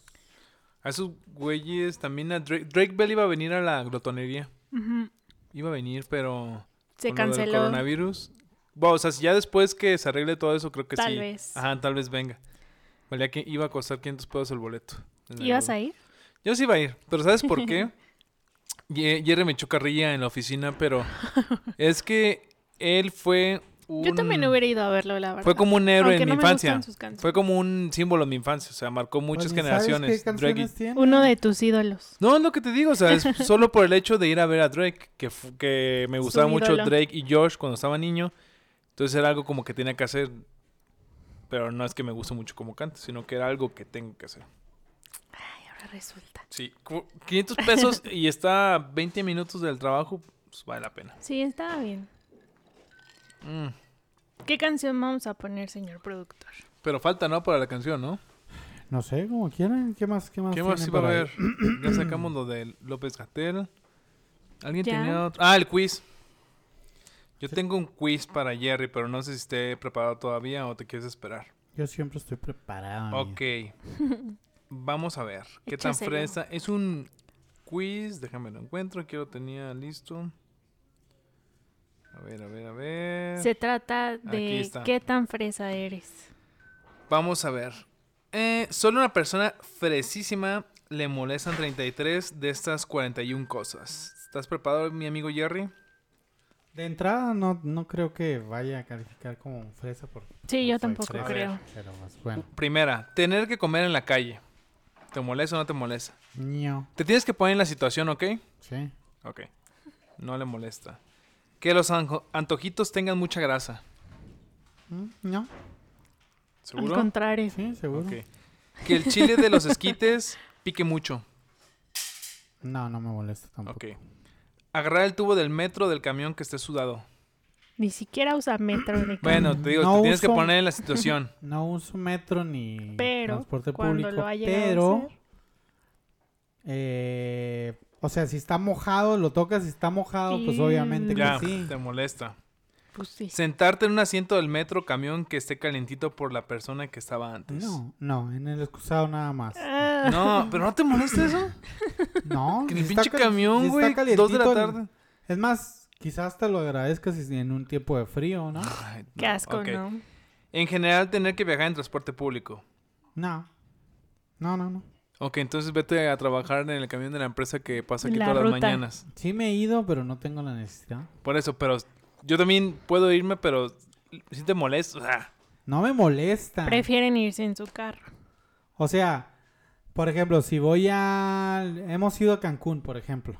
A esos güeyes también a Drake, Drake Bell iba a venir a la glotonería. Ujú. Iba a venir, pero Se con lo del canceló. coronavirus. Bueno, o sea, si ya después que se arregle todo eso, creo que Tal sí. vez. Ajá, tal vez venga. Valía que iba a costar quinientos pesos el boleto. En el ¿Ibas Globo. a ir? Yo sí iba a ir, pero ¿sabes por qué? Ye- Jerry me echó carrilla en la oficina, pero es que él fue un... Yo también hubiera ido a verlo, la verdad. Fue como un héroe Aunque en no mi me infancia. gustan sus canciones. Fue como un símbolo en mi infancia, o sea, marcó muchas Pues ni sabes generaciones. ¿Qué Drake y- canciones tiene? Uno de tus ídolos. No, es lo que te digo, o sea, es solo por el hecho de ir a ver a Drake, que, fu- que me Su gustaba mucho ídolo. Drake y Josh cuando estaba niño. Entonces era algo como que tenía que hacer, pero no es que me guste mucho como canta, sino que era algo que tengo que hacer. Ay, ahora resulta. Sí, cu- quinientos pesos y está a veinte minutos del trabajo, pues vale la pena. Sí, estaba bien. Mm, ¿Qué canción vamos a poner, señor productor? Pero falta, ¿no? Para la canción, ¿no? No sé, como quieran. ¿Qué más? ¿Qué más? ¿Qué más tienen iba a por ahí? haber? Ya sacamos lo de López-Gatell. ¿Alguien Ya. tenía otro? Ah, el quiz. Yo tengo un quiz para Jerry, pero no sé si esté preparado todavía o te quieres esperar. Yo siempre estoy preparado. amigo. Ok. Vamos a ver. ¿Qué tan Échaselo. fresa? Es un quiz. Déjame lo encuentro. Aquí lo tenía listo. A ver, a ver, a ver. Se trata Aquí de está. qué tan fresa eres. Vamos a ver. Eh, solo una persona fresísima le molestan treinta y tres de estas cuarenta y una cosas. ¿Estás preparado, mi amigo Jerry? De entrada no, no creo que vaya a calificar como fresa porque Sí, yo no soy tampoco fresa, creo. Pero pues, bueno. Primera, tener que comer en la calle. ¿Te molesta o no te molesta? Ño. Te tienes que poner en la situación, ¿ok? Sí. Ok. No le molesta. Que los anjo- antojitos tengan mucha grasa. Mm, No. Al ¿Seguro? contrario. Sí, seguro. Ok. Que el chile de los esquites pique mucho. No, no me molesta tampoco. Ok. Agarrar el tubo del metro del camión que esté sudado. Ni siquiera usa metro de Bueno, te digo, No te tienes que uso- poner en la situación. No uso metro ni Pero transporte cuando público, lo ha llegado a pero hacer. eh, o sea, si está mojado, lo tocas, si está mojado, pues Y- obviamente que Ya, sí. te molesta. Pues sí. Sentarte en un asiento del metro camión que esté calientito por la persona que estaba antes. No, no, en el excusado nada más. Ah, No, pero ¿no te molesta eso? No, Que si el está pinche cal- camión, si está güey, dos de la calientito, tarde. Es más, quizás hasta lo agradezcas si en un tiempo de frío, ¿no? Ay, qué no, asco, ok. ¿no? En general, tener que viajar en transporte público. No. No, no, no. Ok, entonces vete a trabajar en el camión de la empresa que pasa aquí La todas las ruta. mañanas. Sí me he ido, pero no tengo la necesidad. Por eso, pero yo también puedo irme, pero si te molesta. O sea, No me molesta. Prefieren irse en su carro. O sea, por ejemplo, si voy a... Hemos ido a Cancún, por ejemplo.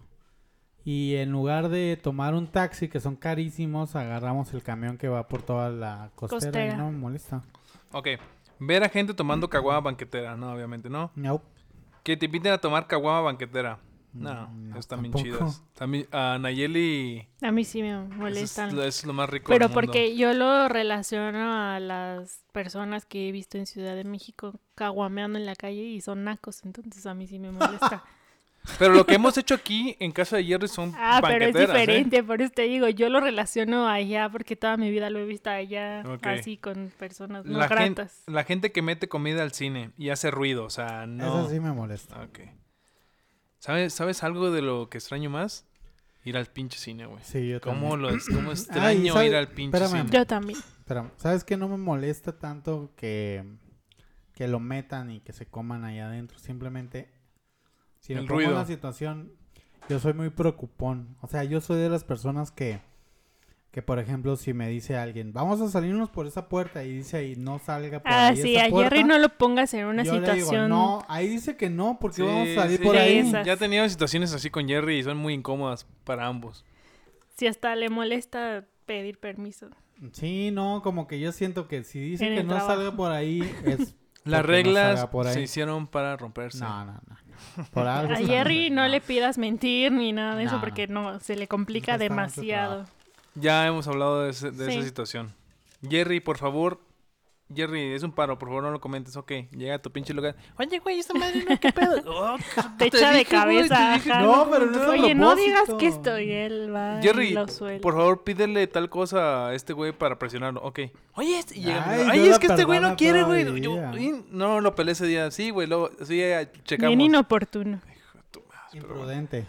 Y en lugar de tomar un taxi, que son carísimos, agarramos el camión que va por toda la costera, Costera. y no me molesta. ok. Ver a gente tomando caguama banquetera. No, obviamente no. No. Que te inviten a tomar caguama banquetera. No, Mm, no, están bien tampoco. chidas. También, a Nayeli, A mí sí me eso es, molestan. lo- eso es lo más rico Pero del mundo. porque yo lo relaciono a las personas que he visto en Ciudad de México caguameando en la calle y son nacos, entonces a mí sí me molesta. Pero lo que hemos hecho aquí en casa de Jerry son Ah, pero es banqueteras, ¿eh? diferente, por eso te digo, yo lo relaciono allá porque toda mi vida lo he visto allá, Ok. así con personas no La, gen- gratas. la gente que mete comida al cine y hace ruido, o sea, no... Eso sí me molesta. Ok. ¿Sabes, ¿Sabes algo de lo que extraño más? Ir al pinche cine, güey. Sí, yo ¿Cómo, también. lo es, ¿Cómo extraño ¿sabe- ir al pinche espérame. cine? Yo también. Pero, ¿sabes qué? No me molesta tanto que, que lo metan y que se coman ahí adentro. Simplemente, si me El pongo en ruido. una situación, yo soy muy preocupón. O sea, yo soy de las personas que, que por ejemplo, si me dice alguien, vamos a salirnos por esa puerta y dice ahí, no salga por Ah, ahí sí, esa a puerta, Jerry no lo pongas en una yo le digo, situación. no, ahí dice que no, porque Sí, vamos a salir sí, por ya- ahí. Esas. Ya he tenido situaciones así con Jerry y son muy incómodas para ambos. Si hasta le molesta pedir permiso. Sí, no, como que yo siento que si dice En que el no trabajo. salga por ahí, es Las porque no reglas salga por ahí. se hicieron para romperse. No, no, no. Por algo A estamos- Jerry no le pidas mentir ni nada de eso No, porque no, se le complica Siempre está mucho demasiado. Ya hemos hablado de, ese- de Sí. esa situación. Jerry, por favor. Jerry, es un paro, por favor no lo comentes. Ok, llega a tu pinche lugar. Oye, güey, esta madre no, qué pedo. Oh, Te echa de dije, güey, cabeza. te dije- ajá. No, pero no es a Oye, no digas propósito. que estoy. Él va Jerry, y lo suelta. por favor, pídele tal cosa a este güey para presionarlo. Ok. Oye, este, y llega, Ay, ay, no es la que este güey no perdona quiere, güey. todavía. Yo- y no lo peleé ese día. Sí, güey, luego, sí, ya checamos. Bien inoportuno. Tu madre, pero bueno. Imprudente.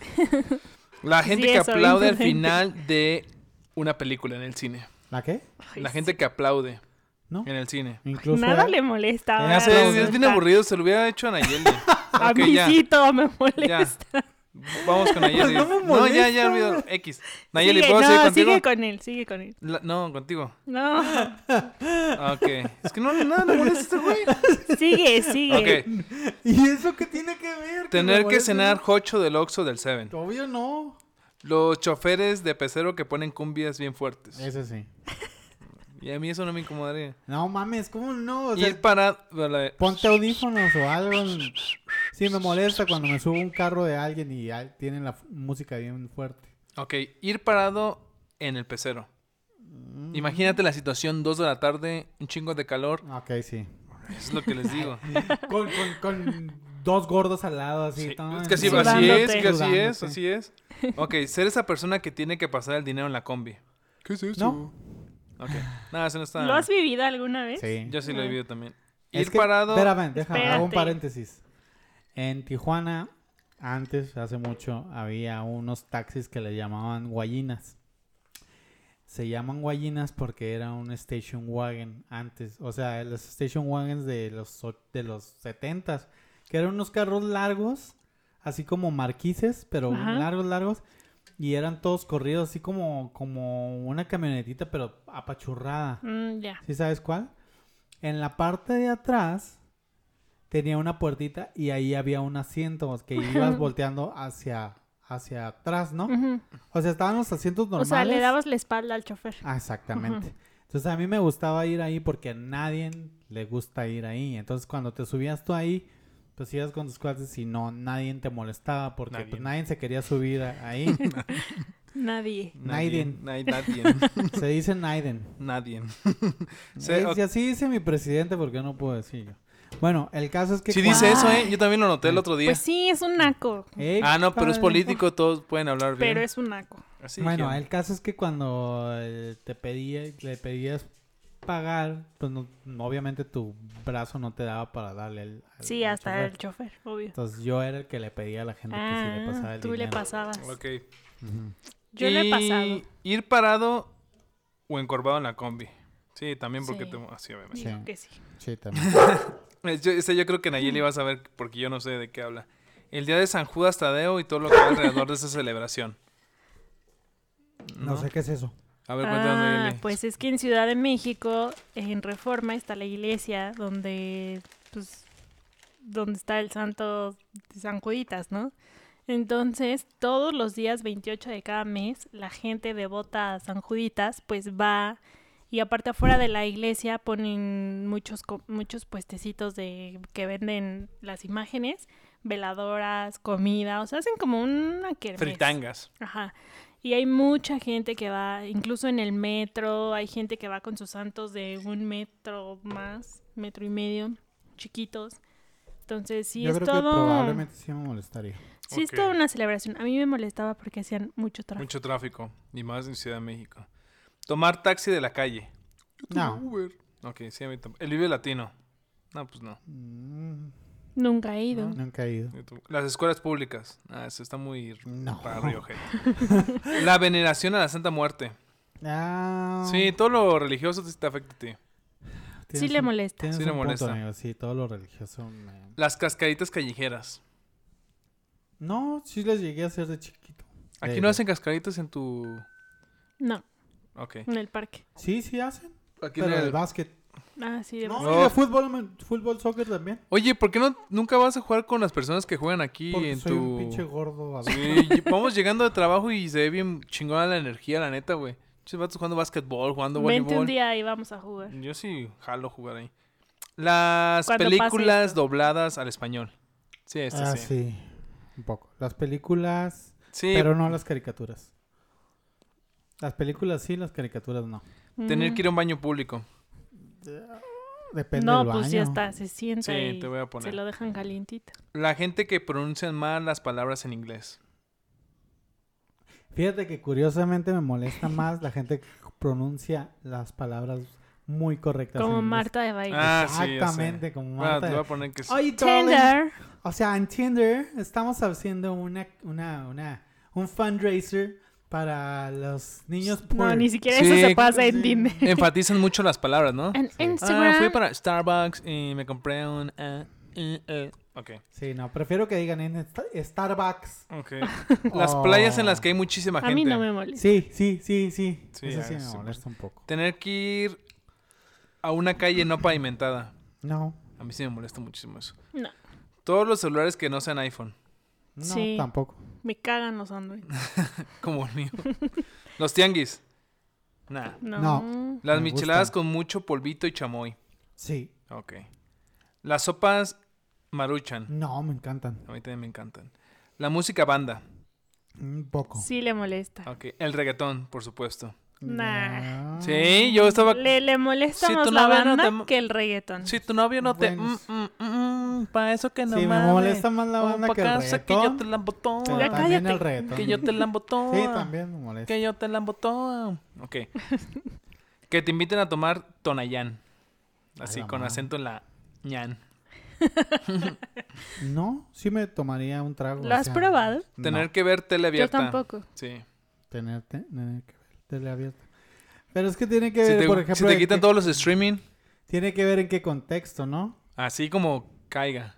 La gente Sí, que eso, aplaude al imprudente. final de una película en el cine. ¿La qué? Ay, La sí. gente que aplaude ¿No? en el cine. Incluso Nada eh, le molesta. Ya Ya ah, sé, aplaude. es bien está- aburrido, se lo hubiera hecho a Nayeli. A Ok, mí ya, sí todo me molesta. vamos con Nayeli. No me No, ya, ya, molesta. olvídalo. X. Nayeli, Sigue, ¿puedo no, seguir contigo? sigue con él, sigue con él. La- no, contigo. No, Ah, ok. Es que no, nada le molesta a este güey. sigue, sigue. Ok. ¿Y eso qué tiene que ver? Tener me que moleste? cenar hocho del Oxxo del Seven. Obvio no. Los choferes de pecero que ponen cumbias bien fuertes. Ese sí. Y a mí eso no me incomodaría. No mames, ¿cómo no? O sea, Ir para... vale, ponte audífonos o algo. Sí, me molesta cuando me subo a un carro de alguien y ah, tienen la f- música bien fuerte. Ok, ir parado en el pecero. Imagínate la situación, dos de la tarde, un chingo de calor. Ok, sí. Eso es lo que les digo. con, con, con dos gordos al lado, así. Sí, todo es que así, en- así Sudándote. es, que así es, Sudándote. así es. Ok, ser esa persona que tiene que pasar el dinero en la combi. ¿Qué es eso? No. Ok. Nada, eso no está... ¿Lo has vivido alguna vez? Sí. Yo sí lo he Ah. vivido también. Es Ir que- parado... Espérame, deja, hago un Espérate. paréntesis. En Tijuana, antes, hace mucho, había unos taxis que le llamaban guayinas. Se llaman guayinas porque era un station wagon antes. O sea, los station wagons de los, o- de los setentas. Que eran unos carros largos, así como marquises, pero Ajá. largos, largos. Y eran todos corridos, así como, como una camionetita, pero apachurrada. Mm, ya. ¿Sí sabes cuál? En la parte de atrás tenía una puertita y ahí había un asiento que ibas volteando hacia, hacia atrás, ¿no? Ujú. O sea, estaban los asientos O normales. sea, le dabas la espalda al chofer. Ah, exactamente. Ujú. Entonces a mí me gustaba ir ahí porque a nadie le gusta ir ahí. Entonces cuando te subías tú ahí, pues ibas con tus cuates y no, nadie te molestaba porque Nadie. pues nadie se quería subir a- ahí. Nadie. Nadie. Naiden. Nadie. Nadie. Se dice Naiden. Nadie. Sí, Eh, ok. Si así dice mi presidente, ¿por qué no puedo decir yo? Bueno, el caso es que... Sí cuando- dice eso, ¿eh? Yo también lo noté el otro día. Pues sí, es un naco. Ey, Ah, no, pero es padre. político, todos pueden hablar bien. Pero es un naco. Así Bueno, dijeron. el caso es que cuando eh, te pedía, le pedías pagar, pues no, no- obviamente tu brazo no te daba para darle el... al- Sí, al hasta chofer. el chofer, obvio. Entonces yo era el que le pedía a la gente que sí le pasaba Ah, el tú le dinero. pasabas. Ok. Ujú. Yo le he Y pasado. Ir parado o encorvado en la combi. Sí, también porque Sí. te... Así, obviamente. Sí. Digo que sí. Sí, también. Es- Yo, ese yo creo que Nayeli va a saber porque yo no sé de qué habla. El día de San Judas Tadeo y todo lo que va alrededor de esa celebración. No sé qué es eso. A ver, cuéntanos, Ah, Nayeli. pues es que en Ciudad de México, en Reforma, está la iglesia donde, pues, donde está el santo de San Juditas, ¿no? Entonces, todos los días veintiocho de cada mes, la gente devota a San Juditas, pues va, y aparte afuera de la iglesia ponen muchos, co- muchos puestecitos de que venden las imágenes, veladoras, comida, o sea, hacen como una kermés. Fritangas. Ajá. Y hay mucha gente que va, incluso en el metro, hay gente que va con sus santos de un metro más, metro y medio, chiquitos. Entonces, sí, Yo es creo que todo. probablemente sí me molestaría. Sí, Ok. es toda una celebración. A mí me molestaba porque hacían mucho tráfico. Mucho tráfico. Y más en Ciudad de México. Tomar taxi de la calle. No. Uber. Ok, sí, a mí tampoco. El Vive Latino. No, pues no. Mm, Nunca he ido. nunca he ido. Las escuelas públicas. Ah, eso está muy No. para Río Gente. La veneración a la Santa Muerte. Ah, Sí, todo lo religioso te afecta a ti. Sí tienes le un- molesta. tienes Sí le un punto, molesta. amigo. Sí, todo lo religioso. me- Las cascaditas callejeras. No, sí les llegué a hacer de chiquito. Aquí Eh, no hacen cascaditas en tu... No, Ok. en el parque. Sí, sí hacen. Aquí Pero en el el- básquet. Ah, sí, de No, No. y de fútbol, man- fútbol, soccer también. Oye, ¿por qué no nunca vas a jugar con las personas que juegan aquí Porque en soy tu... un pinche gordo. adulto. Sí, y- vamos llegando de trabajo y se ve bien chingona la energía, la neta, güey. Muchos vatos jugando básquetbol, jugando Vente un voleibol. día y vamos a jugar. Yo sí jalo jugar ahí. Las Cuando pase películas esto. dobladas al español. Sí, esta Ah, sí. sí. Un poco. Las películas, Sí, pero no las caricaturas. Las películas sí, las caricaturas no. tener Mm. que ir a un baño público. Depende No, del baño. pues ya está, se sienta Sí, y te voy a poner. se lo dejan calientito. La gente que pronuncia mal las palabras en inglés. Fíjate que curiosamente me molesta más la gente que pronuncia las palabras muy correctas. Como en inglés. Marta de baile. Ah, sí, ya sé. Exactamente, como Bueno, Marta. te voy a poner que sí. Oye, darling, Tinder. o sea, en Tinder estamos haciendo una, una, una, un fundraiser para los niños No, poor. ni siquiera Sí, eso se pasa sí. en Tinder. Enfatizan mucho las palabras, ¿no? En Ah, Instagram. fui para Starbucks y me compré un... eh, eh, eh. Ok. Sí, no, prefiero que digan en esta- Starbucks. Ok. Las Oh. playas en las que hay muchísima A gente. mí no me molesta. Sí, sí, sí, sí. Sí, Eso ah, sí me sí, molesta un poco. Tener que ir a una calle no pavimentada. No, A mí sí me molesta muchísimo eso. No, Todos los celulares que no sean iPhone. no, Sí. tampoco. me cagan los Android. Como el mío. Los tianguis. Nah. No. No. Las Me micheladas gustan. con mucho polvito y chamoy. Sí, Ok. Las sopas maruchan. no, me encantan. A mí también me encantan. La música banda. Un poco. Sí le molesta. Ok. El reggaetón, por supuesto. Nah. No. Sí, yo estaba... Le, le molesta Si más tu la novia no banda te- que el reggaetón. Si tu novio no te... Bueno, Mm, mm, mm, pa' eso que no Sí, me mames. molesta más la Vamos banda pa' que el casa, que yo te reggaetón. lambo toda. Pero Ya también cállate. el reggaetón. Que yo te lambo toda. Sí, también me molesta. Que yo te lambo toda. Ok. Que te inviten a tomar Tonayán. Así, A la con madre. acento en la ñan. No, sí me tomaría un trago. ¿Lo o has sea, probado? no. Tener que ver tele Yo abierta. tampoco. Sí. Tener, te- tener que ver tele abierta. Pero es que tiene que Si ver, te, por si ejemplo, te en quitan qué- todos los streaming, tiene que ver en qué contexto, ¿no? así como caiga.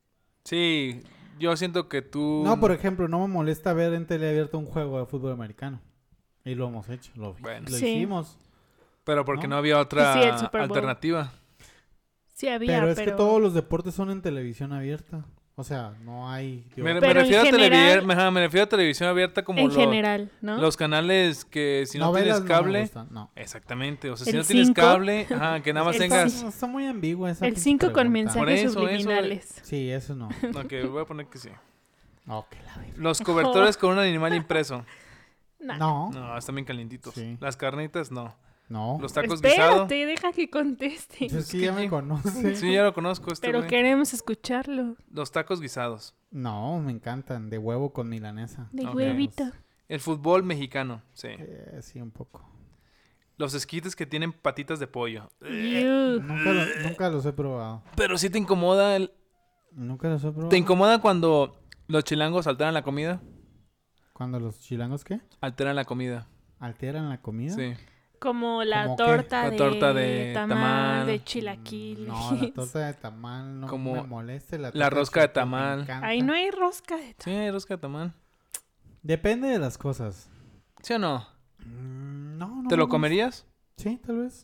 Sí, yo siento que tú... No, por ejemplo, no me molesta ver en tele abierta un juego de fútbol americano. Y lo hemos hecho, lo, Bueno. lo Sí. hicimos. Pero porque ¿no? no, había otra Pues sí, el Super Bowl. alternativa. Sí había, Pero pero... es que todos los deportes son en televisión abierta. O sea, no hay... yo- Me, me Pero en refiero a general- televi- me, ajá, me refiero a televisión abierta como En lo- general, ¿no? los canales que si no novelas tienes no me cable... gustan, no. Exactamente, o sea, si El no tienes cinco. cable, ajá, que nada más El tengas... cinco. Está, está muy ambigua esa El pinche cinco con pregunta. Por mensajes eso, eso, subliminales. Sí, eso no. Ok, voy a poner que sí. Ok, la verga. Los cobertores con un animal impreso. Nah. No, No, están bien calientitos. Sí. Las carnitas, no. no. Los tacos guisados. Espérate, deja que conteste. Pues sí, ya me conoce. Sí, ya lo conozco este Pero güey. queremos escucharlo. Los tacos guisados. No, me encantan. De huevo con milanesa. De Ok. huevito. El fútbol mexicano, sí. Eh, sí, un poco. Los esquites que tienen patitas de pollo. Ew. Nunca, lo- nunca los he probado. Pero sí te incomoda el... Nunca los he probado. ¿Te incomoda cuando los chilangos alteran la comida? Cuando los chilangos, ¿qué? Alteran la comida. ¿Alteran la comida? Sí. Como la ¿Cómo qué? torta, La de torta de tamal, tamal. de chilaquiles. No, la torta de tamal no Como me molesta. La, la torta rosca de chiltepín me tamal. encanta. Ahí no hay rosca de Sí, hay rosca de tamal. Depende de las cosas. ¿Sí o no? Mm, No, no. ¿Te lo no. comerías? Sí, tal vez.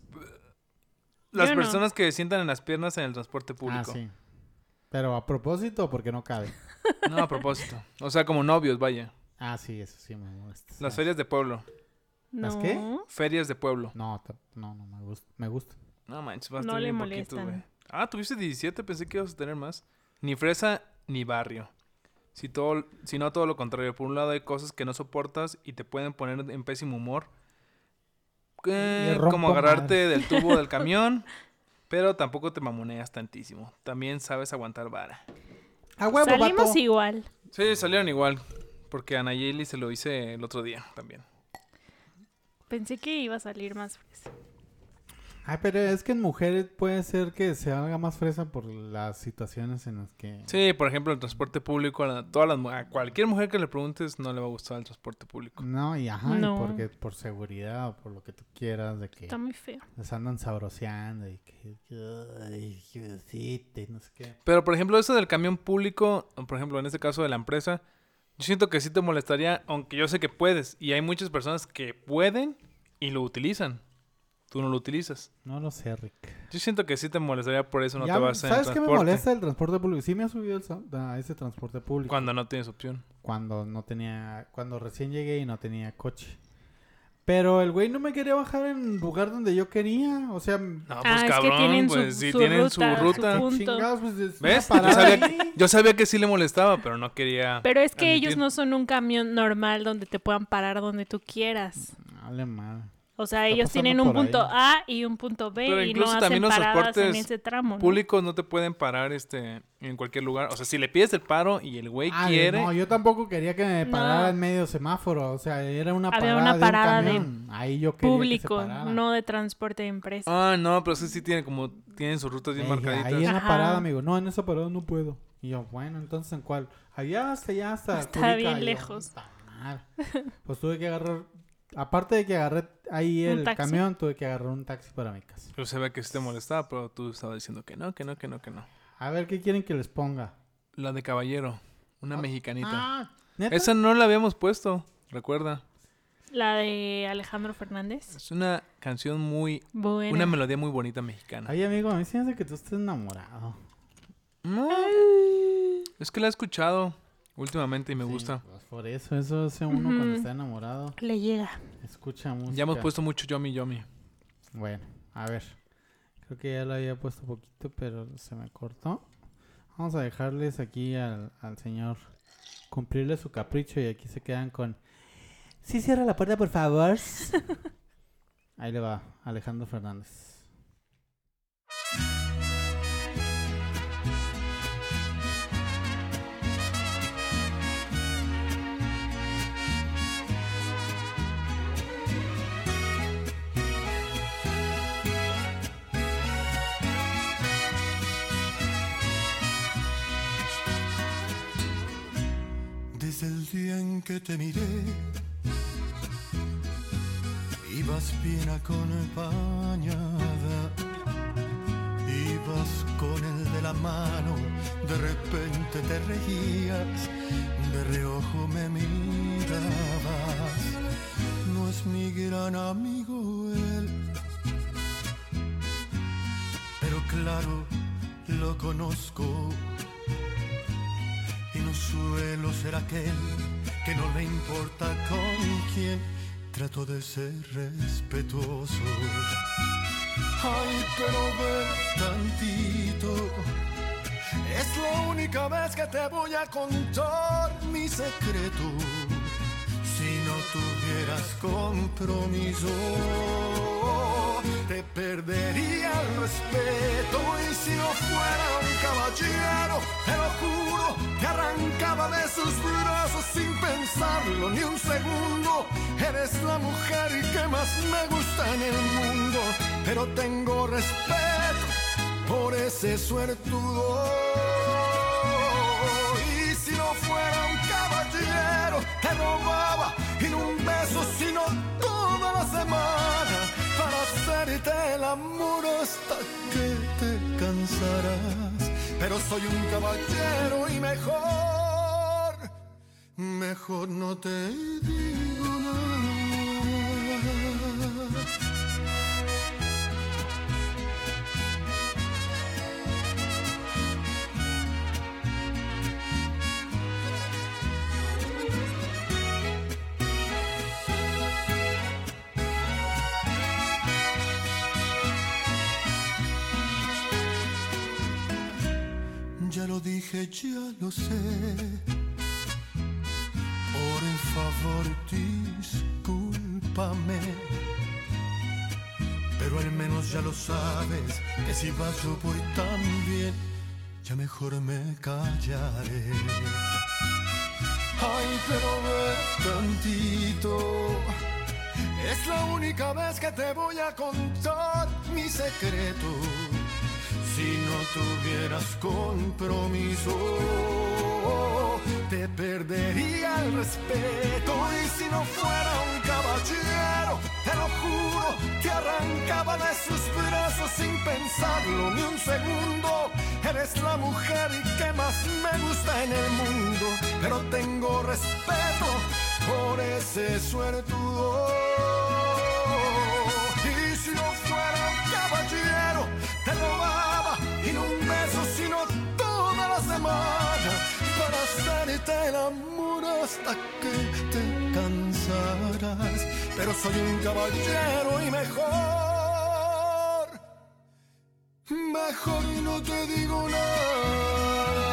Las Yo no. personas que sientan en las piernas en el transporte Ah, público. sí. Pero a propósito, porque no cabe. No, a propósito. O sea, como novios, vaya. Ah, sí, eso sí me molesta. Las Ah, ferias de pueblo. ¿Las No, qué? Ferias de pueblo. No, ta- no, no me gusta. Me gusta. No manches, vas a No tener le bien poquitos, molestan. güey. Ah, tuviste diecisiete, pensé que ibas a tener más. Ni fresa ni barrio. Si, todo, si no, todo lo contrario. Por un lado hay cosas que no soportas y te pueden poner en pésimo humor. Eh, Le rompo como agarrarte madre. del tubo del camión. Pero tampoco te mamoneas tantísimo. También sabes aguantar vara. ¡A huevo, salimos vato! igual. Sí, salieron igual. Porque a Nayeli se lo hice el otro día también. Pensé que iba a salir más fresa. Ay, pero es que en mujeres puede ser que se haga más fresa por las situaciones en las que... Sí, por ejemplo, el transporte público. A, la- todas las, mu- a cualquier mujer que le preguntes no le va a gustar el transporte público. No, y ajá, y No. porque por seguridad o por lo que tú quieras, de que Está muy feo. les andan sabroseando y que... que- Ay, que sí, te- no sé qué. Pero, por ejemplo, eso del camión público, por ejemplo, en este caso de la empresa, yo siento que sí te molestaría, aunque yo sé que puedes. Y hay muchas personas que pueden y lo utilizan. Tú no lo utilizas. No lo sé, Rick. Yo siento que sí te molestaría, por eso no Ya te me- vas en ¿Sabes qué me transporte. molesta el transporte público? Sí me ha subido el sa- a ese transporte público. Cuando no tienes opción. Cuando no tenía... Cuando recién llegué y no tenía coche. Pero el güey no me quería bajar en el lugar donde yo quería. O sea... No, pues Ah, es que cabrón, tienen su- pues si su tienen ruta, su su ruta. punto. Chingados, pues, es una ¿Ves? Yo parada sabía, ahí. yo sabía que sí le molestaba, pero no quería. Pero es que admitir. ellos no son un camión normal donde te puedan parar donde tú quieras. Vale, mal. O sea, Está ellos pasando tienen un por punto ahí. A y un punto B Pero y no incluso hacen también los paradas en transportes ese tramo. ¿no? Públicos no te pueden parar este en cualquier lugar. O sea, si le pides el paro y el güey Ah, quiere. no, yo tampoco quería que me No. parara en medio semáforo. O sea, era una Había parada una de parada un de camión. Ahí yo quería Público, que se parara. no de transporte de empresa. Ah, no, pero sí, sí tiene como. Tienen sus rutas bien Le dije, marcaditas. ahí en la Ajá. parada, amigo. No, en esa parada no puedo. Y yo, bueno, entonces ¿en cuál? Allá hasta allá hasta Está Curica. bien Y yo, lejos. "Puta madre". Pues tuve que agarrar... Aparte de que agarré ahí Un el taxi. camión, tuve que agarrar un taxi para mi casa. Pero se ve que sí te molestaba, pero tú estabas diciendo que no, que no, que no, que no. A ver, ¿qué quieren que les ponga? La de Caballero, una mexicanita. Ah, ¿neta? Esa no la habíamos puesto, recuerda. La de Alejandro Fernández. Es una canción muy. Buena. Una melodía muy bonita mexicana. Ay, amigo, a mí se me hace que tú estés enamorado. No, es que la he escuchado últimamente y me Sí, gusta. pues por eso, eso hace uno Ujú. cuando está enamorado. Le llega. Escucha música. Ya hemos puesto mucho Yomi Yomi. Bueno, a ver. Creo que ya lo había puesto poquito, pero se me cortó. Vamos a dejarles aquí al, al señor cumplirle su capricho y aquí se quedan con... Sí, cierra la puerta, por favor. Ahí le va, Alejandro Fernández. Desde el día en que te miré, ibas bien acompañada, ibas con él de la mano, de repente te reías, de reojo me mirabas. No es mi gran amigo él, pero claro, lo conozco. Y no suelo ser aquel que no le importa con quién. Trato de ser respetuoso. Ay, pero ven tantito. Es la única vez que te voy a contar mi secreto. Si no tuvieras compromiso, te perdería el respeto. Y si no fuera un caballero, te lo juro, te arrancaba de sus brazos sin pensarlo ni un segundo. Eres la mujer que más me gusta en el mundo, pero tengo respeto por ese suertudo. Y si no fuera un caballero, te robaba y no un beso, sino toda la semana, para hacerte el amor hasta que te cansarás. Pero soy un caballero y mejor, mejor no te digo nada. Ya lo dije, ya lo sé. Por favor, discúlpame. Pero al menos ya lo sabes, que si vas yo voy también. Ya mejor me callaré. Ay, pero ve tantito. Es la única vez que te voy a contar mi secreto. Si no tuvieras compromiso, te perdería el respeto. Y si no fuera un caballero, te lo juro, te arrancaba de sus brazos sin pensarlo ni un segundo. Eres la mujer que más me gusta en el mundo, pero tengo respeto por ese suertudo. Y si no fuera un caballero, te robaba y no un beso, sino toda la semana, para hacerte el amor hasta que te cansarás. Pero soy un caballero y mejor, mejor y no te digo nada.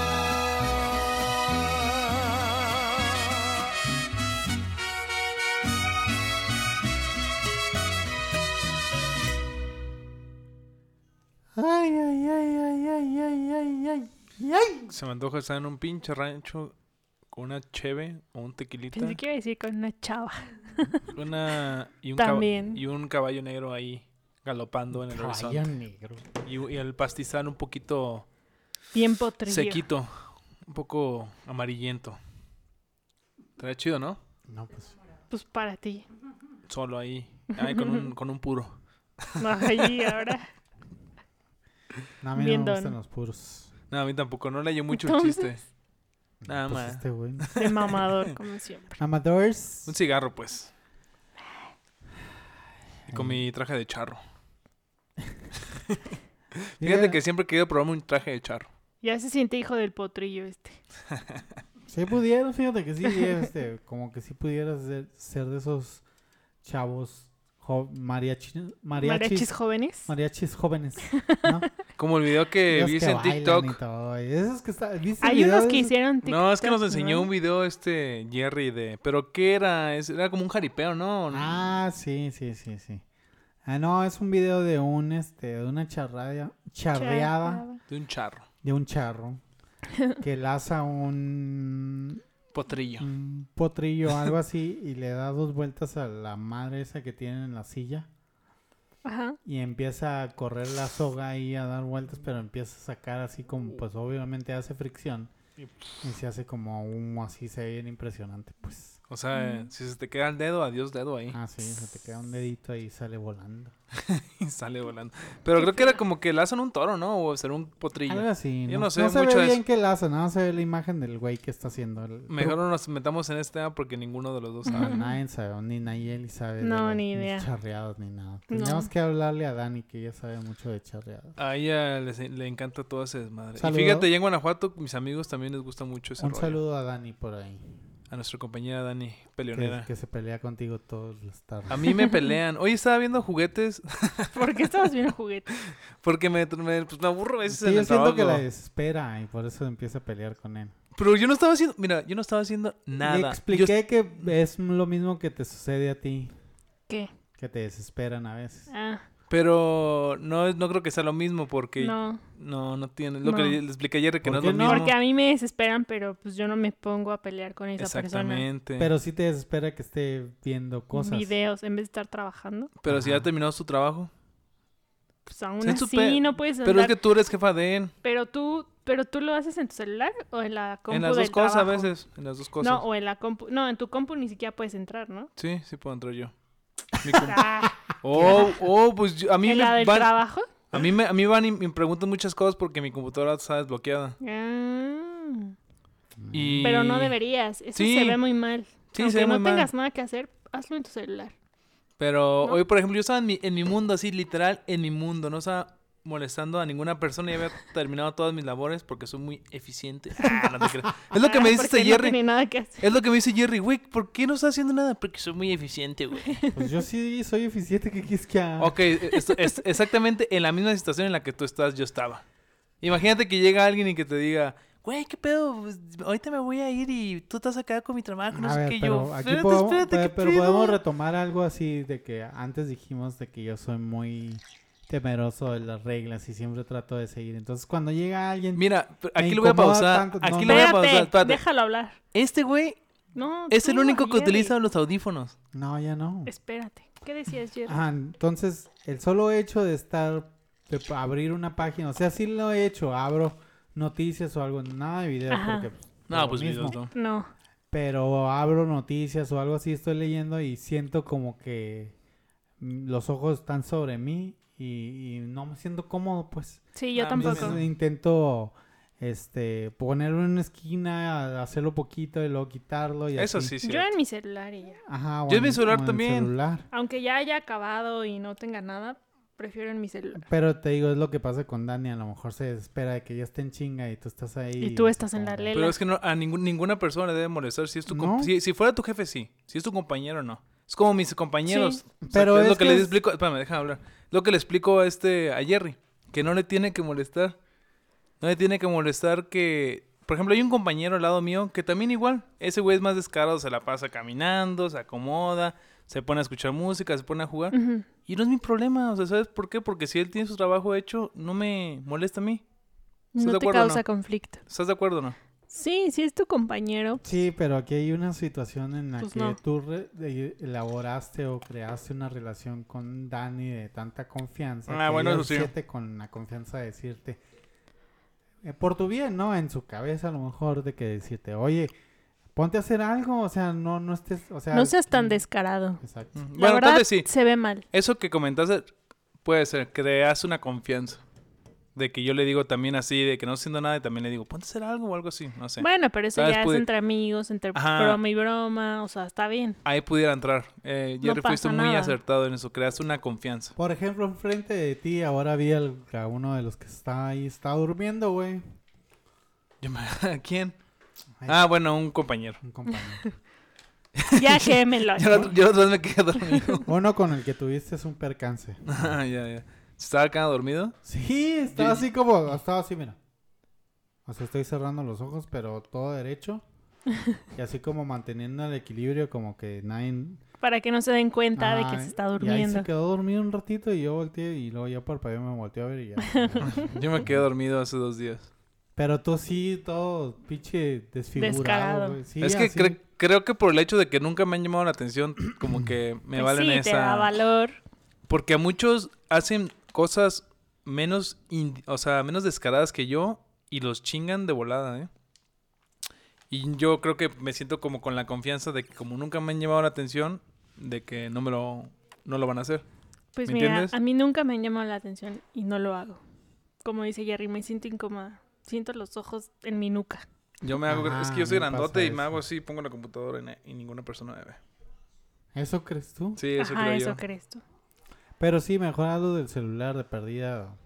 Ay, ay, ay, ay, ay, ay, ay, ay, ay. Se me antoja estar en un pinche rancho con una cheve o un tequilita. Pensé que iba a decir con una chava. Una, y, un También. caba- y un caballo negro ahí galopando en el Caballo horizonte. negro. Y, y el pastizal un poquito Bien potrillo. sequito, un poco amarillento. Estaría chido, ¿no? No, pues. Pues para ti. Solo ahí, ahí con, un, con un puro. Ay, ahora. No, a mí Bien no me don. gustan los puros. No, a mí tampoco, no le hallo mucho el Entonces, chiste. Nada Pues más. este güey. de mamador, como siempre. Amadores. Un cigarro, pues. Y con Ay. mi traje de charro. Mira, Fíjate que siempre he querido probarme un traje de charro. Ya se siente hijo del potrillo este. sí pudieras, fíjate que sí, este, como que sí pudieras ser, ser de esos chavos jo- mariachi, mariachis, Mariachis jóvenes. mariachis jóvenes, ¿no? Como el video que Los vi que en bailan TikTok. y todo, y esos que está, ¿viste el Hay video unos de que esos? hicieron TikTok. No, es que nos enseñó ¿no? un video este Jerry de... ¿Pero qué era? Es- Era como un jaripeo, ¿no? Ah, sí, sí, sí, sí. Ah, no, es un video de un, este, de una charrada, charreada De un charro. de un charro que laza un, Potrillo. un potrillo, algo así, y le da dos vueltas a la madre esa que tiene en la silla. Ajá. Y empieza a correr la soga ahí a dar vueltas, pero empieza a sacar así como, pues obviamente hace fricción. Y se hace como humo así, se ve bien impresionante, pues. O sea, Mm. si se te queda el dedo, adiós dedo ahí. Ah, sí, se te queda un dedito ahí y sale volando. Y sale volando. Pero creo que era como que lazan un toro, ¿no? O ser un potrillo. Algo así. Yo no, no sé no se mucho ve de bien eso. que laza, nada más se ve la imagen del güey que está haciendo. El, Mejor no nos metamos en este tema porque ninguno de los dos No, sabe. nadie sabe, ni Nayeli sabe. de No, los- ni los idea. charreados ni nada. No. Tendríamos que hablarle a Dani, que ella sabe mucho de charreados. A ella les- le encanta todo ese desmadre. Saludo. Y fíjate, ya en Guanajuato, mis amigos también les gusta mucho ese Un rollo. saludo a Dani por ahí, A nuestra compañera Dani, que, peleonera. que se pelea contigo todas las tardes. A mí me pelean. Hoy estaba viendo juguetes ¿Por qué estabas viendo juguetes? porque me, me, pues me aburro a veces Sí, en yo el siento trabajo. que la desespera y por eso empieza a pelear con él. Pero yo no estaba haciendo... Mira, yo no estaba haciendo nada. Le Yo- expliqué que es lo mismo que te sucede a ti, ¿Qué? que te desesperan a veces. Ah, pero no, es- no creo que sea lo mismo porque... no. No, no tiene. Lo que No. le, le expliqué ayer que ¿Por no es qué lo no? mismo. Porque a mí me desesperan, pero pues yo no me pongo a pelear con esa persona. Exactamente. Pero, Pero sí te desespera que esté viendo cosas. Videos, en vez de estar trabajando. si ya Ajá. terminó su trabajo. Pues aún Sí, su así pe- no puedes andar. Pero es que tú eres jefa de él. Pero tú, pero tú lo haces en tu celular o en la compu En las del dos cosas trabajo? a veces. En las dos cosas. No, o en la compu. No, en tu compu ni siquiera puedes entrar, ¿no? Sí, sí puedo entrar yo. Mi com- Ah, oh, oh, pues yo- a mí ¿en me la del van, trabajo? a mí me, a mí van y me preguntan muchas cosas porque mi computadora está desbloqueada. Ah, Y... pero no deberías. Eso Sí. se ve muy mal. Sí, Aunque se ve no muy mal. tengas nada que hacer, hazlo en tu celular. Pero ¿No? hoy, por ejemplo, yo estaba en mi, en mi mundo, así, literal, en mi mundo. No estaba molestando a ninguna persona. Ya había terminado todas mis labores porque soy muy eficiente. Ah, no te creas. Es lo que me Ah, dice porque este no Jerry. tiene nada que hacer. Es lo que me dice Jerry. Güey, ¿por qué no estás haciendo nada? Porque soy muy eficiente, güey. Pues yo sí soy eficiente, ¿qué quieres que haga? Ok, es, es- exactamente en la misma situación en la que tú estás, yo estaba. Imagínate que llega alguien y que te diga, güey, ¿qué pedo? Pues, ahorita me voy a ir y tú estás acá con mi trabajo, no A sé ver, qué pero yo. aquí Espérate, podemos, espérate, pe- ¿qué pero pedo? podemos retomar algo así de que antes dijimos de que yo soy muy temeroso de las reglas y siempre trato de seguir. Entonces, cuando llega alguien... Mira, Me aquí lo voy a incomoda pausar. tanto- no, Aquí no. lo voy a Espérate, pausar. Espérate. déjalo hablar. Este güey No, es tú, el único que Jerry. utiliza los audífonos. No, ya no. Espérate. ¿Qué decías, Jerry? Ajá, entonces, el solo hecho de estar, de p- abrir una página, o sea, sí lo he hecho, abro noticias o algo, nada de video, Ajá. porque... pues, No, lo pues mismo. videos no. No. Pero abro noticias o algo así, estoy leyendo y siento como que mm, los ojos están sobre mí y, y no me siento cómodo, pues. Sí, yo Ah, tampoco. Entonces intento este ponerlo en una esquina, hacerlo poquito y luego quitarlo y Eso así. sí, sí. Yo en mi celular y ya. Ajá, o Yo en mi celular o el también. celular. Aunque ya haya acabado y no tenga nada, prefiero en mi celular. Pero te digo, es lo que pasa con Dani, a lo mejor se desespera de que ya esté en chinga y tú estás ahí. Y tú se estás en la como- lela. Pero es que no, a ningún- ninguna persona le debe molestar si es tu com- No. si, si fuera tu jefe, sí. Si es tu compañero, no. Es como mis compañeros. Sí. O sea, Pero es, lo es que que le es- explico. Espérame, déjame hablar. Lo que le explico a este a Jerry, que no le tiene que molestar. No le tiene que molestar que, por ejemplo, hay un compañero al lado mío que también igual, ese güey es más descarado, se la pasa caminando, se acomoda, se pone a escuchar música, se pone a jugar. Ujú. Y no es mi problema, o sea, ¿sabes por qué? Porque si él tiene su trabajo hecho, no me molesta a mí. ¿Estás No de te acuerdo o causa no? conflicto. ¿Estás de acuerdo o no? Sí, si es tu compañero. Sí, pero aquí hay una situación en la Pues que no. tú re- de- elaboraste o creaste una relación con Dani de tanta confianza. Ah, que bueno, ella eso sí. siente con la confianza de decirte, eh, por tu bien, ¿no? En su cabeza a lo mejor de que decirte, oye, ponte a hacer algo, o sea, no, no estés, o sea... No seas tan mm, descarado. Exacto. Mm. La Bueno, verdad, tal vez sí. se ve mal. Eso que comentaste puede ser, creas una confianza. De que yo le digo también así, de que no haciendo nada y también le digo, ponte a hacer algo o algo así, no sé. Bueno, pero eso ¿Sabes? ya Pude- es entre amigos, entre Ajá. broma y broma. O sea, está bien. Ahí pudiera entrar. Eh, No Jerry, fuiste pasa muy nada. acertado en eso, creaste una confianza. Por ejemplo, enfrente de ti ahora vi al- a uno de los que está ahí, está durmiendo, güey. Yo me- ¿A quién? Ay, Ah, bueno, un compañero. un compañero. Ya quémelo. Yo la otra- yo la otra vez me quedé dormido. Uno con el que tuviste es un percance. Ah, ya, ya. ¿Estaba acá dormido? Sí, estaba Yo- así como, estaba así, mira. O sea, estoy cerrando los ojos, pero todo derecho. Y así como manteniendo el equilibrio, como que nadie... Para que no se den cuenta de que Ajá, se está Y ahí durmiendo. se quedó dormido un ratito y yo volteé y luego ya parpadeé, me volteé a ver y ya. Yo me quedé dormido hace dos días. Pero tú sí, todo pinche desfigurado, Descarado. güey. Sí, es que así. cre- creo que por el hecho de que nunca me han llamado la atención, como que me Pues valen sí, te da esa... valor. Porque a muchos hacen cosas menos, in- o sea, menos descaradas que yo y los chingan de volada, ¿eh? Y yo creo que me siento como con la confianza de que como nunca me han llamado la atención, de que no me lo, no lo van a hacer. Pues ¿Me mira, entiendes? a mí nunca me han llamado la atención y no lo hago. Como dice Jerry, me siento incómoda. Siento los ojos en mi nuca. Yo me hago, Ajá, es que yo soy me pasa grandote y me eso. hago así, pongo la computadora y, na- y ninguna persona me ve. ¿Eso crees tú? Sí, eso Ajá, creo eso yo. crees tú. Pero sí, mejor algo del celular de perdida.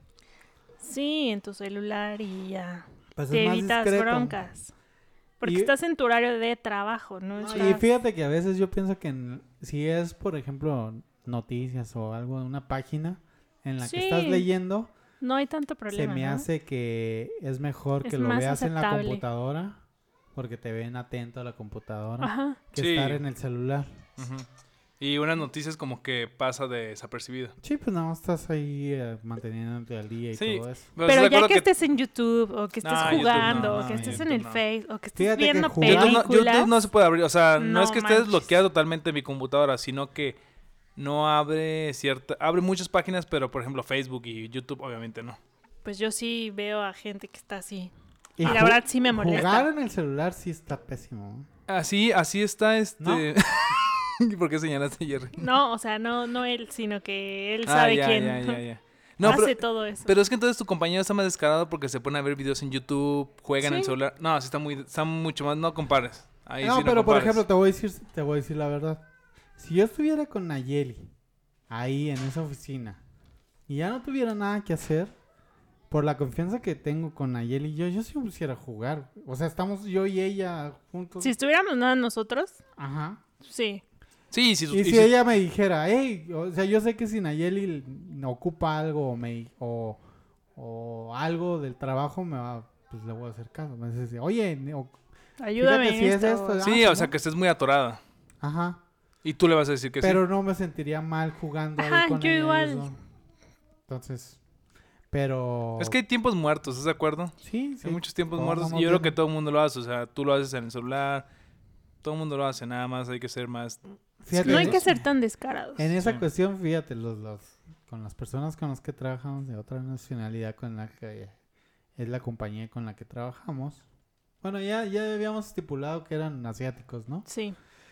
Sí, en tu celular y ya. Pues Te es más evitas discreto. broncas. Porque Y- estás en tu horario de trabajo, ¿no? No, Estás- y fíjate que a veces yo pienso que en- si es, por ejemplo, noticias o algo, una página en la Sí. que estás leyendo, No hay tanto problema, se me ¿no? hace que es mejor Es que lo más veas en la aceptable. computadora, porque te ven atento a la computadora, Ajá. que Sí. estar en el celular. Ujú. Y unas noticias como que pasa desapercibido. Sí, pues no, estás ahí eh, manteniéndote al día y Sí. todo eso. Pero, Pero ¿estás de ya acuerdo que, estés en YouTube o que estés No, YouTube jugando no, o que no, estés en YouTube el no. Face o que estés Fíjate que viendo jugar- YouTube no, películas. YouTube no se puede abrir, o sea, no, No es que estés manches. bloqueado totalmente mi computadora, sino que no abre cierta, abre muchas páginas, pero por ejemplo Facebook y YouTube obviamente no. Pues yo sí veo a gente que está así. Y Y la ju- verdad sí me molesta. Jugar en el celular sí está pésimo. Así, así está este. ¿No? ¿Por qué señalaste Jerry? No, o sea, no, no él, sino que él Ah, sabe ya, quién ya, ya, ya. No, hace pero, todo eso. pero es que entonces tu compañero está más descarado porque se pone a ver videos en YouTube, juega en el Sí. celular. No, así está muy, está mucho más, no compares. Ahí no, sí pero por compares. ejemplo, te voy a decir, te voy a decir la verdad. Si yo estuviera con Nayeli ahí en esa oficina y ya no tuviera nada que hacer, por la confianza que tengo con Nayeli, yo, yo sí me pusiera a jugar. O sea, estamos yo y ella juntos. Si estuviéramos nada nosotros, Ajá. sí. Sí, sí, Y y si sí- ella me dijera, hey, o sea, yo sé que si Nayeli ocupa algo o, me, o, o algo del trabajo, me va, pues le voy a hacer caso. Me dice, oye, ne- o- Ayúdame Fíjate en si es esto. esto. sí, Ah, o sea, ¿no? que estés muy atorada. ajá. Y tú le vas a decir que Pero sí. no me sentiría mal jugando ahí Ajá, con yo ella y igual. eso. Entonces, pero... Es que hay tiempos muertos, ¿estás de acuerdo? Sí, sí. Hay muchos tiempos Todo muertos mundo y yo creo tiene- que todo el mundo lo hace. O sea, tú lo haces en el celular, todo el mundo lo hace, nada más hay que ser más... Fíjate, No hay en- que ser tan descarados. En esa Sí. cuestión, fíjate, los, los, con las personas con las que trabajamos de otra nacionalidad con la que es la compañía con la que trabajamos. Bueno, ya, ya habíamos estipulado que eran asiáticos, ¿no? Sí.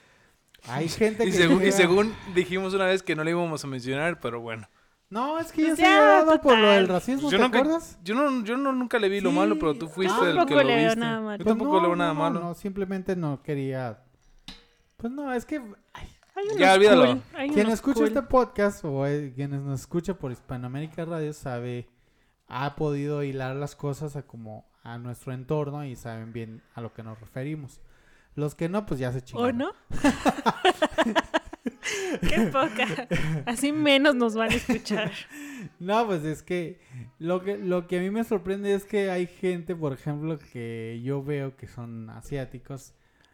Hay gente que... Y, según, y llega- según dijimos una vez que no le íbamos a mencionar, pero bueno. No, es que ya Pues se ya, había dado por lo total. del racismo, Yo ¿te nunca, acuerdas? yo no, yo no nunca le vi lo Sí. malo, pero tú fuiste Yo el que tampoco lo le veo viste. nada malo. Yo Pues tampoco no, le veo nada no, malo. No, simplemente no quería... Pues no, es que... ay, Hay unos Ya, olvídalo. cool, hay quien unos escucha cool. este podcast o eh, quienes nos escucha por Hispanoamérica Radio sabe, ha podido hilar las cosas a como a nuestro entorno y saben bien a lo que nos referimos. Los que no, pues ya se ¿O chingaron. no? Qué poca. Así menos nos van a escuchar. No, pues es que lo que lo que a mí me sorprende es que hay gente, por ejemplo, que yo veo que son asiáticos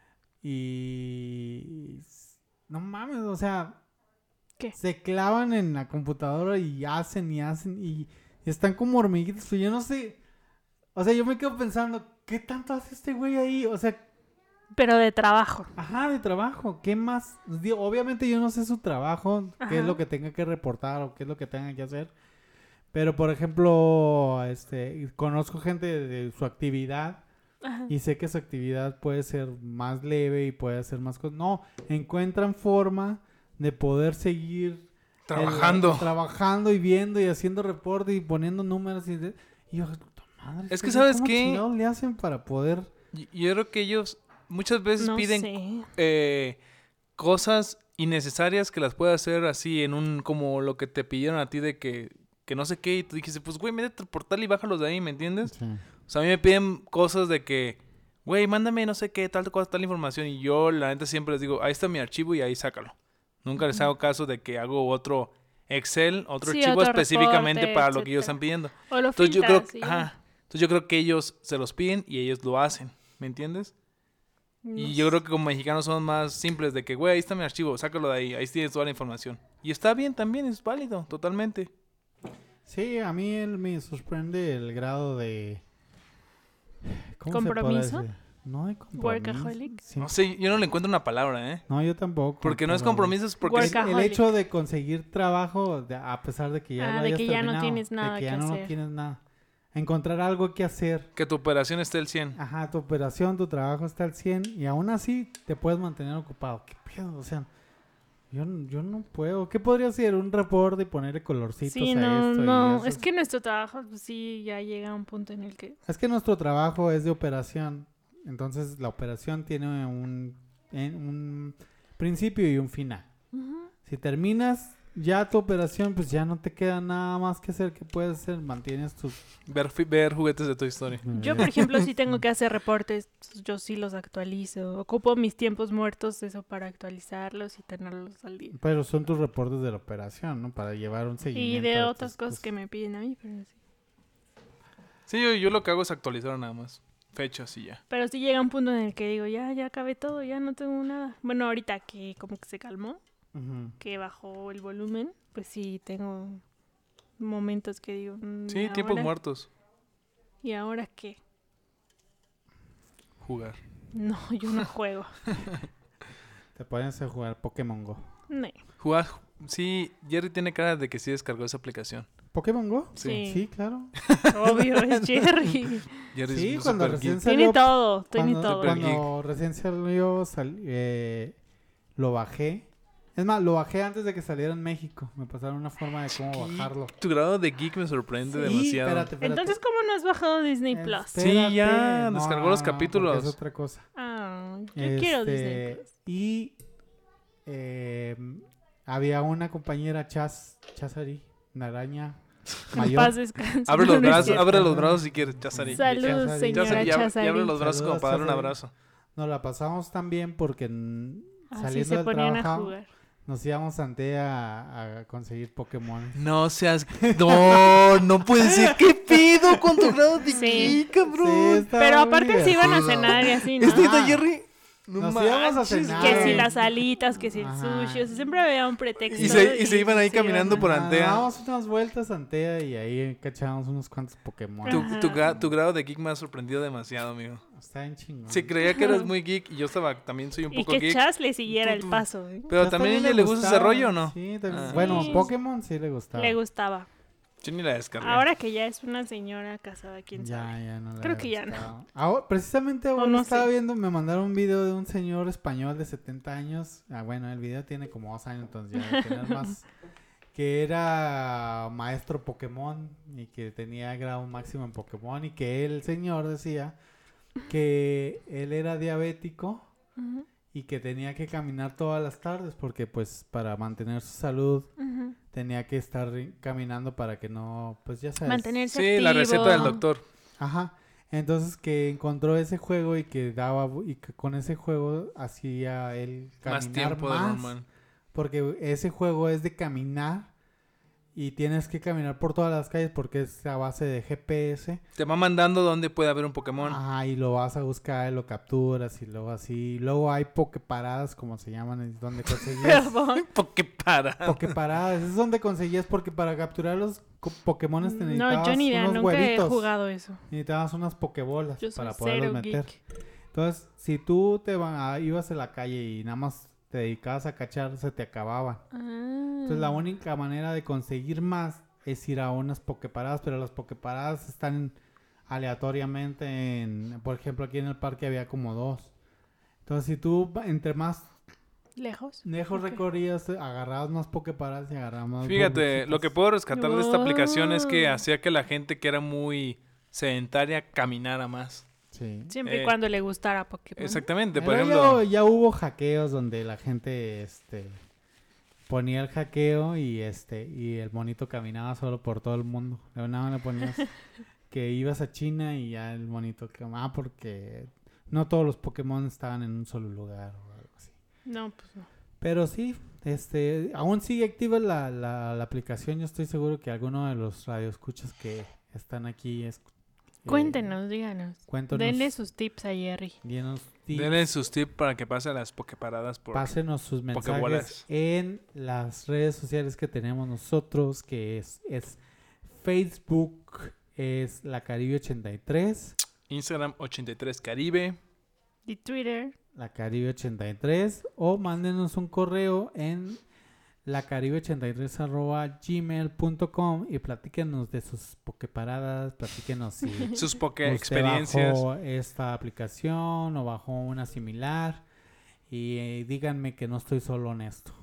y no mames, o sea, ¿Qué? se clavan en la computadora y hacen y hacen y están como hormiguitas, pero yo no sé, o sea, yo me quedo pensando, ¿qué tanto hace este güey ahí? O sea, Pero de trabajo. ajá, de trabajo, ¿qué más? Digo, obviamente yo no sé su trabajo, qué es Ajá. lo que tenga que reportar o qué es lo que tenga que hacer. Pero, por ejemplo, este, conozco gente de, de su actividad Ajá. y sé que su actividad puede ser más leve y puede hacer más cosas. No, encuentran forma de poder seguir Trabajando. el- trabajando y viendo y haciendo reporte y poniendo números y, de- y yo, puta madre, Es que, este güey, ¿sabes ¿cómo qué? chingados le hacen para poder? Y- Yo creo que ellos muchas veces No piden sé. eh, cosas innecesarias que las puede hacer así en un, como lo que te pidieron a ti de que, que no sé qué, y tú dijiste, pues güey, métete al portal y bájalos de ahí, ¿me entiendes? Sí. O sea, a mí me piden cosas de que, güey, mándame no sé qué, tal cosa, tal información, y yo la neta siempre les digo, ahí está mi archivo y ahí sácalo. Nunca les hago caso de que hago otro Excel, otro Sí, archivo otro específicamente reporte, para lo que ellos etcétera. están pidiendo. O lo Entonces yo creo, filtras, sí. ajá, entonces yo creo que ellos se los piden y ellos lo hacen, ¿me entiendes? Y No yo sé. creo que como mexicanos somos más simples de que, güey, ahí está mi archivo, sácalo de ahí, ahí tienes toda la información. Y está bien también, es válido, totalmente. Sí, a mí él me sorprende el grado de... ¿Cómo se podrá ¿Compromiso? decir? No hay compromiso. Workaholic. Sí. No sé, yo no le encuentro una palabra, ¿eh? No, yo tampoco. Porque no es pero compromiso, es porque... El, es- el Workaholic. hecho de conseguir trabajo, de- a pesar de que ya Ah, lo de hayas que ya no terminado, tienes nada de que ya que no hacer. tienes nada. Encontrar algo que hacer. que tu operación esté al cien. Ajá, tu operación, tu trabajo está al cien y aún así te puedes mantener ocupado. ¿Qué pedo? O sea, yo, yo no puedo. ¿Qué podría ser? Un reporte y ponerle colorcitos Sí, a no, esto. y no. eso Es que nuestro trabajo, pues, sí, ya llega a un punto en el que... Es que nuestro trabajo es de operación. Entonces la operación tiene un, en- un principio y un final. Ujú. Si terminas ya tu operación, pues ya no te queda nada más que hacer. ¿Qué puedes hacer? Mantienes tus... Ver, fi- ver juguetes de Toy Story. Yo, por ejemplo, sí tengo que hacer reportes, yo sí los actualizo. Ocupo mis tiempos muertos, eso, para actualizarlos y tenerlos al día. Pero son tus reportes de la operación, ¿no? Para llevar un Y seguimiento. de tus otras cosas que me piden a mí, pero sí. Sí, yo, yo lo que hago es actualizar nada más. Fechas y ya. Pero sí llega un punto en el que digo, ya, ya acabé todo, ya no tengo nada. Bueno, ahorita que como que se calmó, Ujú. que bajó el volumen, pues sí tengo momentos que digo, mm, Sí, ¿y tiempos ahora? muertos. ¿Y ahora qué? Jugar. No, yo no juego. Te pones a jugar Pokémon Go. No. Jugar. Sí, Jerry tiene cara de que sí descargó esa aplicación. ¿Pokémon Go? Sí. Sí, claro. Obvio, es Jerry. Jerry Sí, es cuando super recién geek. salió... Tiene todo, tiene Cuando, todo. Super cuando recién salió, sal- eh, lo bajé. Es más, lo bajé antes de que saliera en México. Me pasaron una forma de cómo bajarlo. Tu grado de geek me sorprende Sí, demasiado. espérate, espérate. Entonces, ¿cómo no has bajado Disney Plus? Espérate. Sí, ya, descargó los porque capítulos. Es otra cosa. Ah, yo quiero Este, Disney Plus. Y eh, había una compañera, Chas, Chazari, una araña En mayor. paz descanse. Abre No, los no es brazos, cierto. abre los brazos si quieres, Chazari. Saludos, Chazari. señora Chazari, y abre- y Chazari. abre los brazos como Saludos, para darle un Chazari. abrazo. Nos la pasamos tan bien porque mm, Así saliendo se del ponían a trabajo jugar. nos íbamos ante a, a conseguir Pokémon. No seas... No, no puede ser. ¿Qué pido con tu grado de Sí. geek, cabrón? Sí, está Pero muy aparte se iban a divertido. cenar y así, ¿no? ¿Es neta, Ah. Jerry? No Nos íbamos a manches. cenar. Que si Ay. las alitas, que si el Ajá. sushi, o sea, siempre había un pretexto. Y se- y se iban ahí se caminando iban por a- Antea. Ah, dábamos unas vueltas a Antea y ahí cachábamos unos cuantos Pokémon. Tu, Ajá. tu, gra- tu grado de geek me ha sorprendido demasiado, amigo. Está bien chingón. Se creía que eras muy geek y yo estaba... También soy un Y poco que geek. Chas le siguiera Tú, el tú. paso. ¿eh? Pero Ya también a también ella le gusta ese gustaba. rollo, ¿o no? Sí, también. Ah. Bueno, Sí. Pokémon sí le gustaba. Le gustaba. Yo ni la descargué. Ahora que ya es una señora casada, quién Ya, sabe. ya no le Creo había que ya no. gustado. Ahora, precisamente O ahora no estaba sé. viendo, me mandaron un video de un señor español de setenta años. Ah, bueno, el video tiene como dos años, entonces ya debe tener más. Que era maestro Pokémon y que tenía grado máximo en Pokémon y que el señor decía que él era diabético Ujú, y que tenía que caminar todas las tardes porque pues para mantener su salud ujú. tenía que estar caminando para que no, pues ya sabes. Mantenerse Sí, la receta del activo. doctor. Ajá. Entonces que encontró ese juego y que daba y que con ese juego hacía él caminar Más tiempo de más, normal. porque ese juego es de caminar y tienes que caminar por todas las calles porque es a base de G P S. Te va mandando dónde puede haber un Pokémon. Ajá, y lo vas a buscar, lo capturas y luego así. Luego hay pokeparadas, como se llaman, es donde conseguías Perdón. Poképara. pokeparadas. Es donde conseguías porque para capturar los co- Pokémones te No, necesitabas yo ni idea, unos nunca he huevitos. jugado eso. Necesitabas unas pokebolas Yo soy para poderlos cero meter. geek. Entonces, si tú te va- ibas a la calle y nada más te dedicabas a cachar, se te acababan. Ah. Entonces, la única manera de conseguir más es ir a unas pokeparadas, pero las pokeparadas están aleatoriamente en... Por ejemplo, aquí en el parque había como dos. Entonces, si tú va- entre más ¿Lejos? lejos Ok. recorrías, agarrabas más pokeparadas y agarrabas más... Fíjate, lo que burbujitas. puedo rescatar de esta aplicación es que Wow. hacía que la gente que era muy sedentaria caminara más. Sí. Siempre Eh, y cuando le gustara Pokémon. Exactamente, por Pero ejemplo. ya, ya hubo hackeos donde la gente este ponía el hackeo y este y el monito caminaba solo por todo el mundo. De nada le ponías que ibas a China y ya el monito que ah, porque no todos los Pokémon estaban en un solo lugar o algo así. No, pues no. Pero sí, este aún sigue activa la, la, la aplicación. Yo estoy seguro que alguno de los radioescuchas que están aquí es- Cuéntenos, díganos. Cuéntanos. Denle sus tips a Jerry. Denos tips. Denle sus tips para que pase a las pokeparadas por... Pásenos sus mensajes Pokebolas. en las redes sociales que tenemos nosotros, que es, es Facebook, es La Caribe ochenta y tres, Instagram ochenta y tres Caribe. Y Twitter. La Caribe ochenta y tres, o mándenos un correo en lacaribe ochenta y tres arroba gmail punto com y platíquenos de sus pokeparadas, platíquenos si Sus poke usted experiencias. bajó esta aplicación o bajó una similar y eh, díganme que no estoy solo en esto.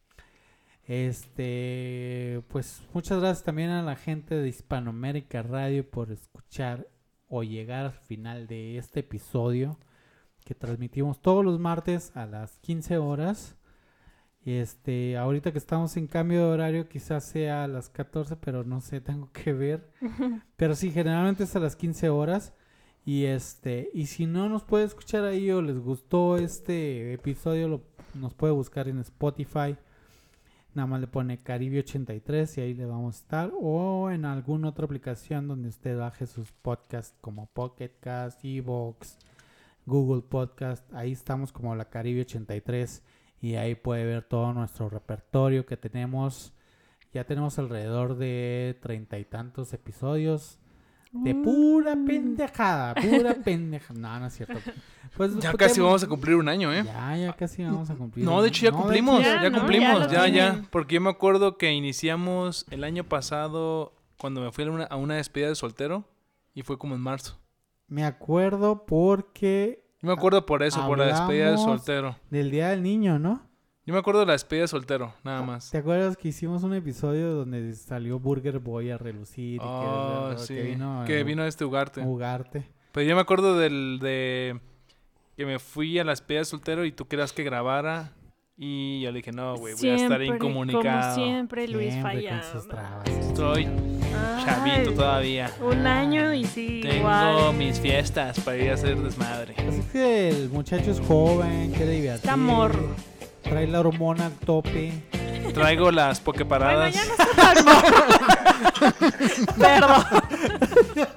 Este, pues muchas gracias también a la gente de Hispanoamérica Radio por escuchar o llegar al final de este episodio que transmitimos todos los martes a las quince horas. Este, ahorita que estamos en cambio de horario quizás sea a las catorce, pero no sé, tengo que ver. Pero sí, generalmente es a las quince horas. Y este, y si no nos puede escuchar ahí o les gustó este episodio, lo, nos puede buscar en Spotify. Nada más le pone Caribe ochenta y tres y ahí le vamos a estar. O en alguna otra aplicación donde usted baje sus podcasts como Pocket Cast, Evox, Google Podcast. Ahí estamos como La Caribe ochenta y tres. Y ahí puede ver todo nuestro repertorio que tenemos. Ya tenemos alrededor de treinta y tantos episodios. De pura pendejada. Pura pendejada. No, no es cierto. Pues, Ya pues, casi tenemos- vamos a cumplir un año, ¿eh? Ya, ya casi vamos a cumplir. No, de hecho ya No, de cumplimos, hecho ya, ya, ¿no? cumplimos, Ya lo ya, ya, tienen. porque yo me acuerdo que iniciamos el año pasado cuando me fui a una, a una despedida de soltero y fue como en marzo. Me acuerdo porque Yo me acuerdo por eso, por la despedida de Hablamos- soltero. del Día del Niño, ¿no? Yo me acuerdo de la despedida de soltero, nada más. ¿Te acuerdas que hicimos un episodio donde salió Burger Boy a relucir? Y Oh, que, sí, que vino, que a vino este Ugarte. Ugarte. Pero yo me acuerdo del de que me fui a la despedida de soltero y tú querías que grabara y yo le dije, no, güey, voy a estar Siempre, incomunicado. Como siempre, Luis Siempre falla. con sus trabas. Estoy chavito todavía. Un año y sí, Tengo igual. mis fiestas para ir a hacer desmadre. Pues es que el muchacho es joven, quiere divertir. Está morro. Trae la hormona al tope. Traigo las Bueno, pokeparadas. ya no está tan morro. Perdón.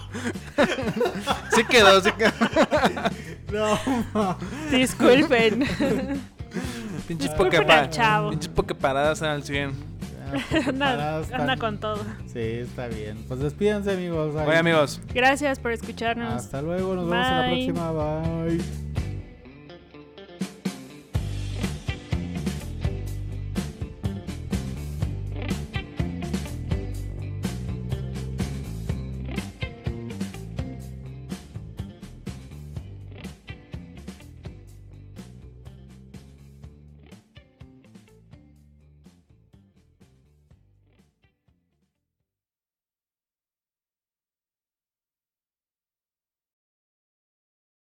Sí quedó, sí quedó. No, Disculpen. Pinches Disculpen pokeparadas. al chavo. Pinches pokeparadas al cien. Anda, anda con todo. Sí, está bien. Pues despídense, amigos. Ahí. Oye, amigos. Gracias por escucharnos. Hasta luego, nos vemos en la Bye. próxima. Bye.